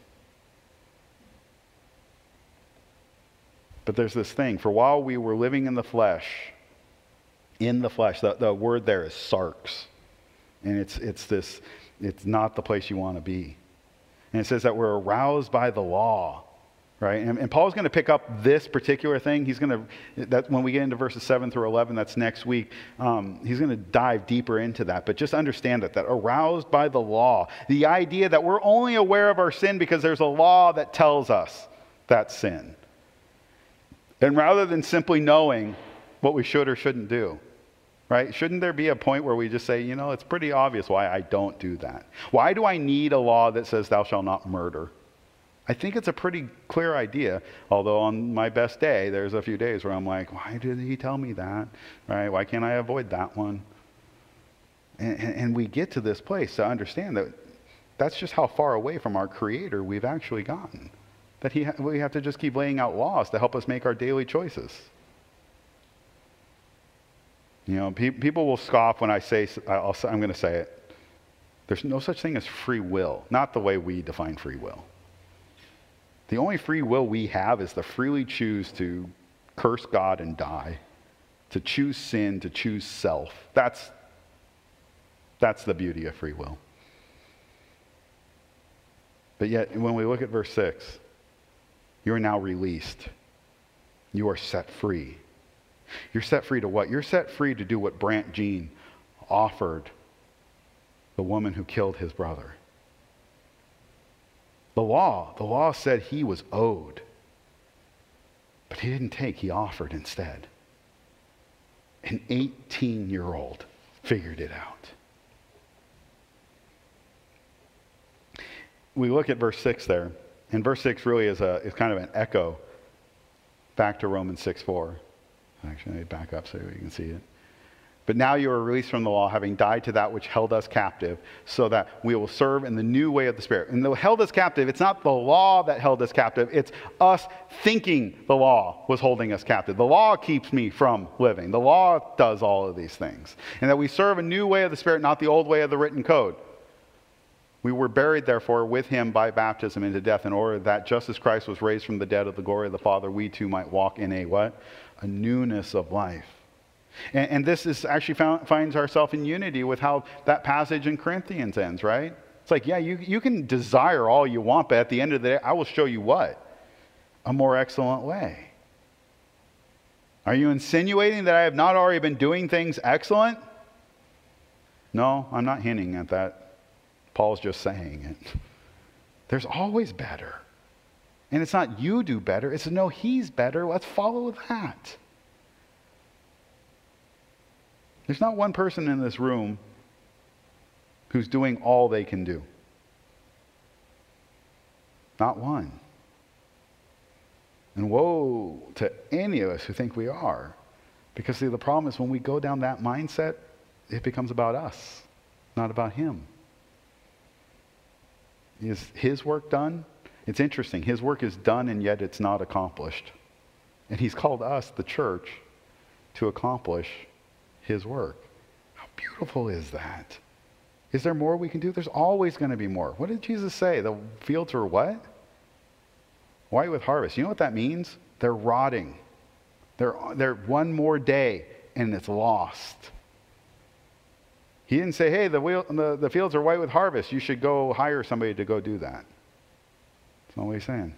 Speaker 1: But there's this thing, for while we were living in the flesh, in the flesh, the, the word there is sarx. And it's, it's this, it's not the place you want to be. And it says that we're aroused by the law. Right? And, and Paul's going to pick up this particular thing. He's going to, that when we get into verses seven through eleven, that's next week, um, he's going to dive deeper into that. But just understand that, that aroused by the law, the idea that we're only aware of our sin because there's a law that tells us that's sin. And rather than simply knowing what we should or shouldn't do, right? Shouldn't there be a point where we just say, you know, it's pretty obvious why I don't do that. Why do I need a law that says thou shalt not murder? I think it's a pretty clear idea, although on my best day, there's a few days where I'm like, why did he tell me that? Right? Why can't I avoid that one? And, and we get to this place to understand that that's just how far away from our Creator we've actually gotten. That he ha- we have to just keep laying out laws to help us make our daily choices. You know, pe- people will scoff when I say, I'll, I'm going to say it. There's no such thing as free will, not the way we define free will. The only free will we have is to freely choose to curse God and die, to choose sin, to choose self. That's, that's the beauty of free will. But yet, when we look at verse six, you are now released. You are set free. You're set free to what? You're set free to do what Brant Jean offered the woman who killed his brother. The law, the law said he was owed. But he didn't take, he offered instead. An eighteen-year-old figured it out. We look at verse six there, and verse six really is, a, is kind of an echo back to Romans six four. Actually, let me back up so you can see it. But now you are released from the law, having died to that which held us captive, so that we will serve in the new way of the Spirit. And the held us captive, it's not the law that held us captive, it's us thinking the law was holding us captive. The law keeps me from living. The law does all of these things. And that we serve a new way of the Spirit, not the old way of the written code. We were buried, therefore, with him by baptism into death, in order that just as Christ was raised from the dead of the glory of the Father, we too might walk in a what? A newness of life. And, and this is actually found, finds ourselves in unity with how that passage in Corinthians ends, right? It's like, yeah, you, you can desire all you want, but at the end of the day, I will show you what? A more excellent way. Are you insinuating that I have not already been doing things excellent? No, I'm not hinting at that. Paul's just saying it. There's always better. And it's not you do better, it's no, he's better. Let's follow that. There's not one person in this room who's doing all they can do. Not one. And woe to any of us who think we are. Because see, the problem is when we go down that mindset, it becomes about us, not about him. Is his work done? It's interesting. His work is done and yet it's not accomplished. And he's called us, the church, to accomplish his work. How beautiful is that? Is there more we can do? There's always going to be more. What did Jesus say? The fields are what? White with harvest. You know what that means? They're rotting. They're, they're one more day and it's lost. He didn't say, hey, the, wheel, the, the fields are white with harvest. You should go hire somebody to go do that. That's not what he's saying.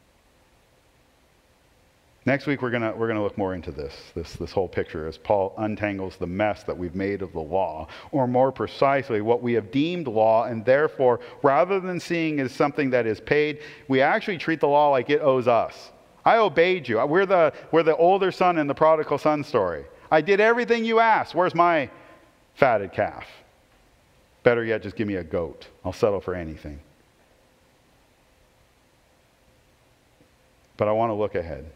Speaker 1: Next week, we're going we're gonna look more into this, this, this whole picture as Paul untangles the mess that we've made of the law, or more precisely, what we have deemed law, and therefore, rather than seeing it as something that is paid, we actually treat the law like it owes us. I obeyed you. We're the, we're the older son in the prodigal son story. I did everything you asked. Where's my fatted calf? Better yet, just give me a goat. I'll settle for anything. But I want to look ahead.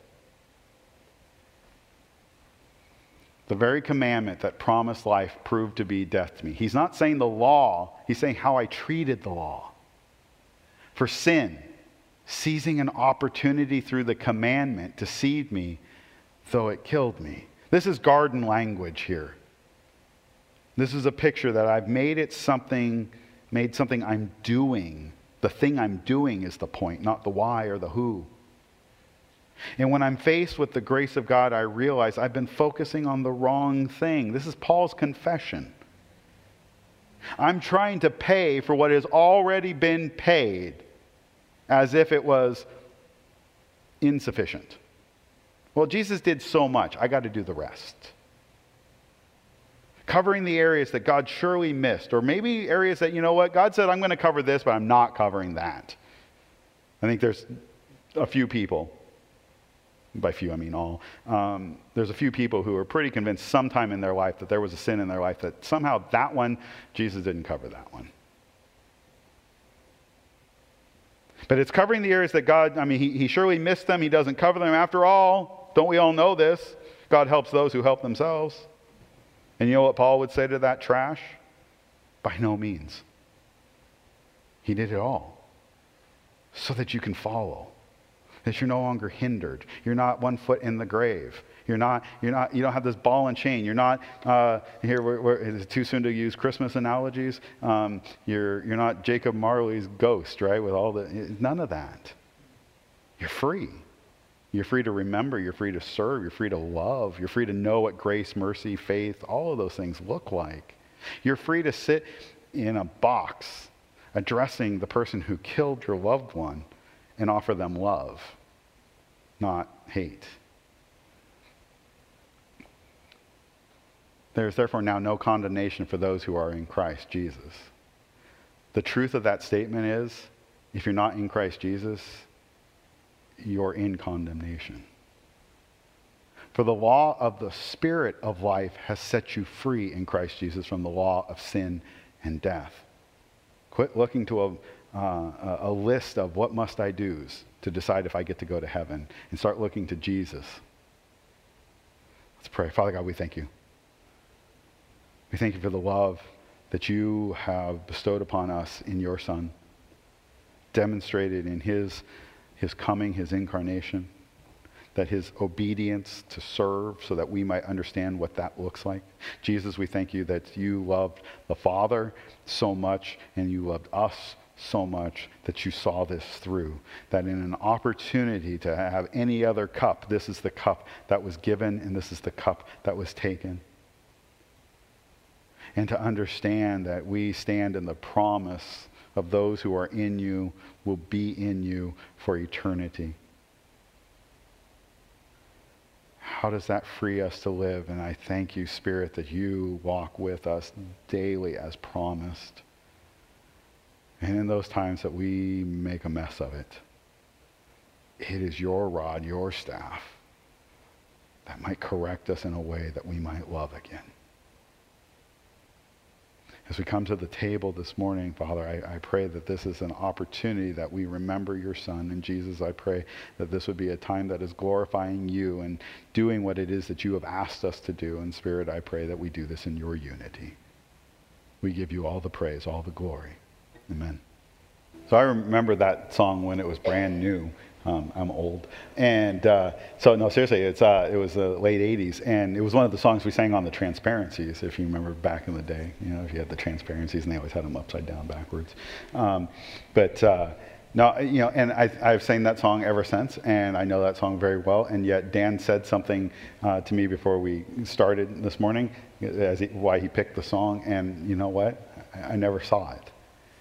Speaker 1: The very commandment that promised life proved to be death to me. He's not saying the law, he's saying how I treated the law. For sin, seizing an opportunity through the commandment deceived me, though it killed me. This is garden language here. This is a picture that I've made it something, made something I'm doing. The thing I'm doing is the point, not the why or the who. And when I'm faced with the grace of God, I realize I've been focusing on the wrong thing. This is Paul's confession. I'm trying to pay for what has already been paid as if it was insufficient. Well, Jesus did so much. I got to do the rest. Covering the areas that God surely missed, or maybe areas that, you know what, God said, I'm going to cover this, but I'm not covering that. I think there's a few people. By few, I mean all. Um, there's a few people who are pretty convinced sometime in their life that there was a sin in their life that somehow that one, Jesus didn't cover that one. But it's covering the areas that God, I mean, he, he surely missed them. He doesn't cover them. After all, don't we all know this? God helps those who help themselves. And you know what Paul would say to that trash? By no means. He did it all so that you can follow. That you're no longer hindered. You're not one foot in the grave. You're not, you're not, you don't have this ball and chain. You're not, uh, here, we're, we're, it's too soon to use Christmas analogies. Um, you're, you're not Jacob Marley's ghost, right? With all the, none of that. You're free. You're free to remember. You're free to serve. You're free to love. You're free to know what grace, mercy, faith, all of those things look like. You're free to sit in a box addressing the person who killed your loved one and offer them love, not hate. There is therefore now no condemnation for those who are in Christ Jesus. The truth of that statement is, if you're not in Christ Jesus, you're in condemnation. For the law of the Spirit of life has set you free in Christ Jesus from the law of sin and death. Quit looking to a Uh, a, a list of what must I do's to decide if I get to go to heaven, and start looking to Jesus. Let's pray. Father God, we thank you. We thank you for the love that you have bestowed upon us in your Son, demonstrated in his, his coming, his incarnation, that his obedience to serve so that we might understand what that looks like. Jesus, we thank you that you loved the Father so much, and you loved us so much that you saw this through, that in an opportunity to have any other cup, this is the cup that was given and this is the cup that was taken. And to understand that we stand in the promise of those who are in you will be in you for eternity. How does that free us to live? And I thank you, Spirit, that you walk with us daily as promised. And in those times that we make a mess of it, it is your rod, your staff, that might correct us in a way that we might love again. As we come to the table this morning, Father, I, I pray that this is an opportunity that we remember your Son. And Jesus, I pray that this would be a time that is glorifying you and doing what it is that you have asked us to do. In Spirit, I pray that we do this in your unity. We give you all the praise, all the glory. Amen. So I remember that song when it was brand new. Um, I'm old. And uh, so, no, seriously, it's, uh, it was the late eighties. And it was one of the songs we sang on the Transparencies, if you remember back in the day. You know, if you had the Transparencies, and they always had them upside down backwards. Um, but, uh, no, you know, and I, I've sang that song ever since, and I know that song very well. And yet Dan said something uh, to me before we started this morning, as he, why he picked the song. And you know what? I, I never saw it.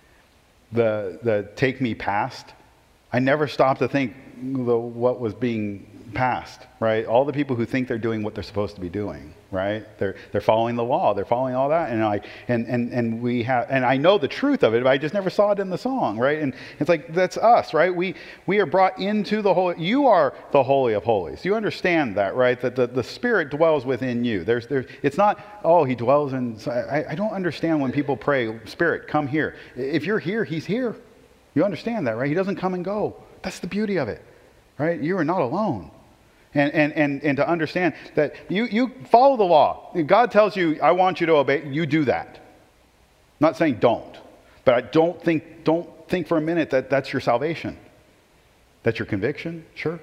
Speaker 1: The, the Take Me Past, I never stopped to think the, what was being passed, right? All the people who think they're doing what they're supposed to be doing, right? They're they're following the law, they're following all that, and I and and and we have, and I know the truth of it, but I just never saw it in the song, right? And it's like that's us, right? We we are brought into the holy. You are the Holy of Holies. You understand that, right? That the, the Spirit dwells within you. There's there's. It's not oh he dwells in. I, I don't understand when people pray, Spirit, come here. If you're here, He's here. You understand that, right? He doesn't come and go. That's the beauty of it, right? You are not alone. And, and, and, and to understand that you, you follow the law. God tells you, I want you to obey. You do that. I'm not saying don't. But I don't think, don't think for a minute that that's your salvation. That's your conviction? Sure.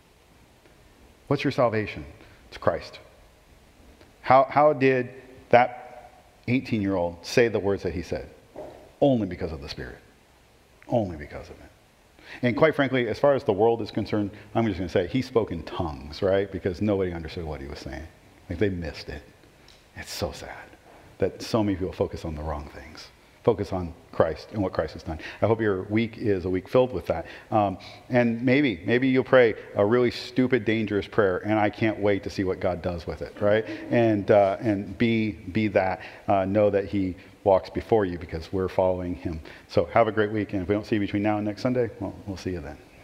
Speaker 1: What's your salvation? It's Christ. How, how did that eighteen-year-old say the words that he said? Only because of the Spirit. Only because of it. And quite frankly, as far as the world is concerned, I'm just going to say he spoke in tongues, right? Because nobody understood what he was saying. Like they missed it. It's so sad that so many people focus on the wrong things. Focus on Christ and what Christ has done. I hope your week is a week filled with that. Um, and maybe, maybe you'll pray a really stupid, dangerous prayer, and I can't wait to see what God does with it, right? And uh, and be be that. Uh, know that He walks before you because we're following Him. So have a great week, and if we don't see you between now and next Sunday, well, we'll see you then.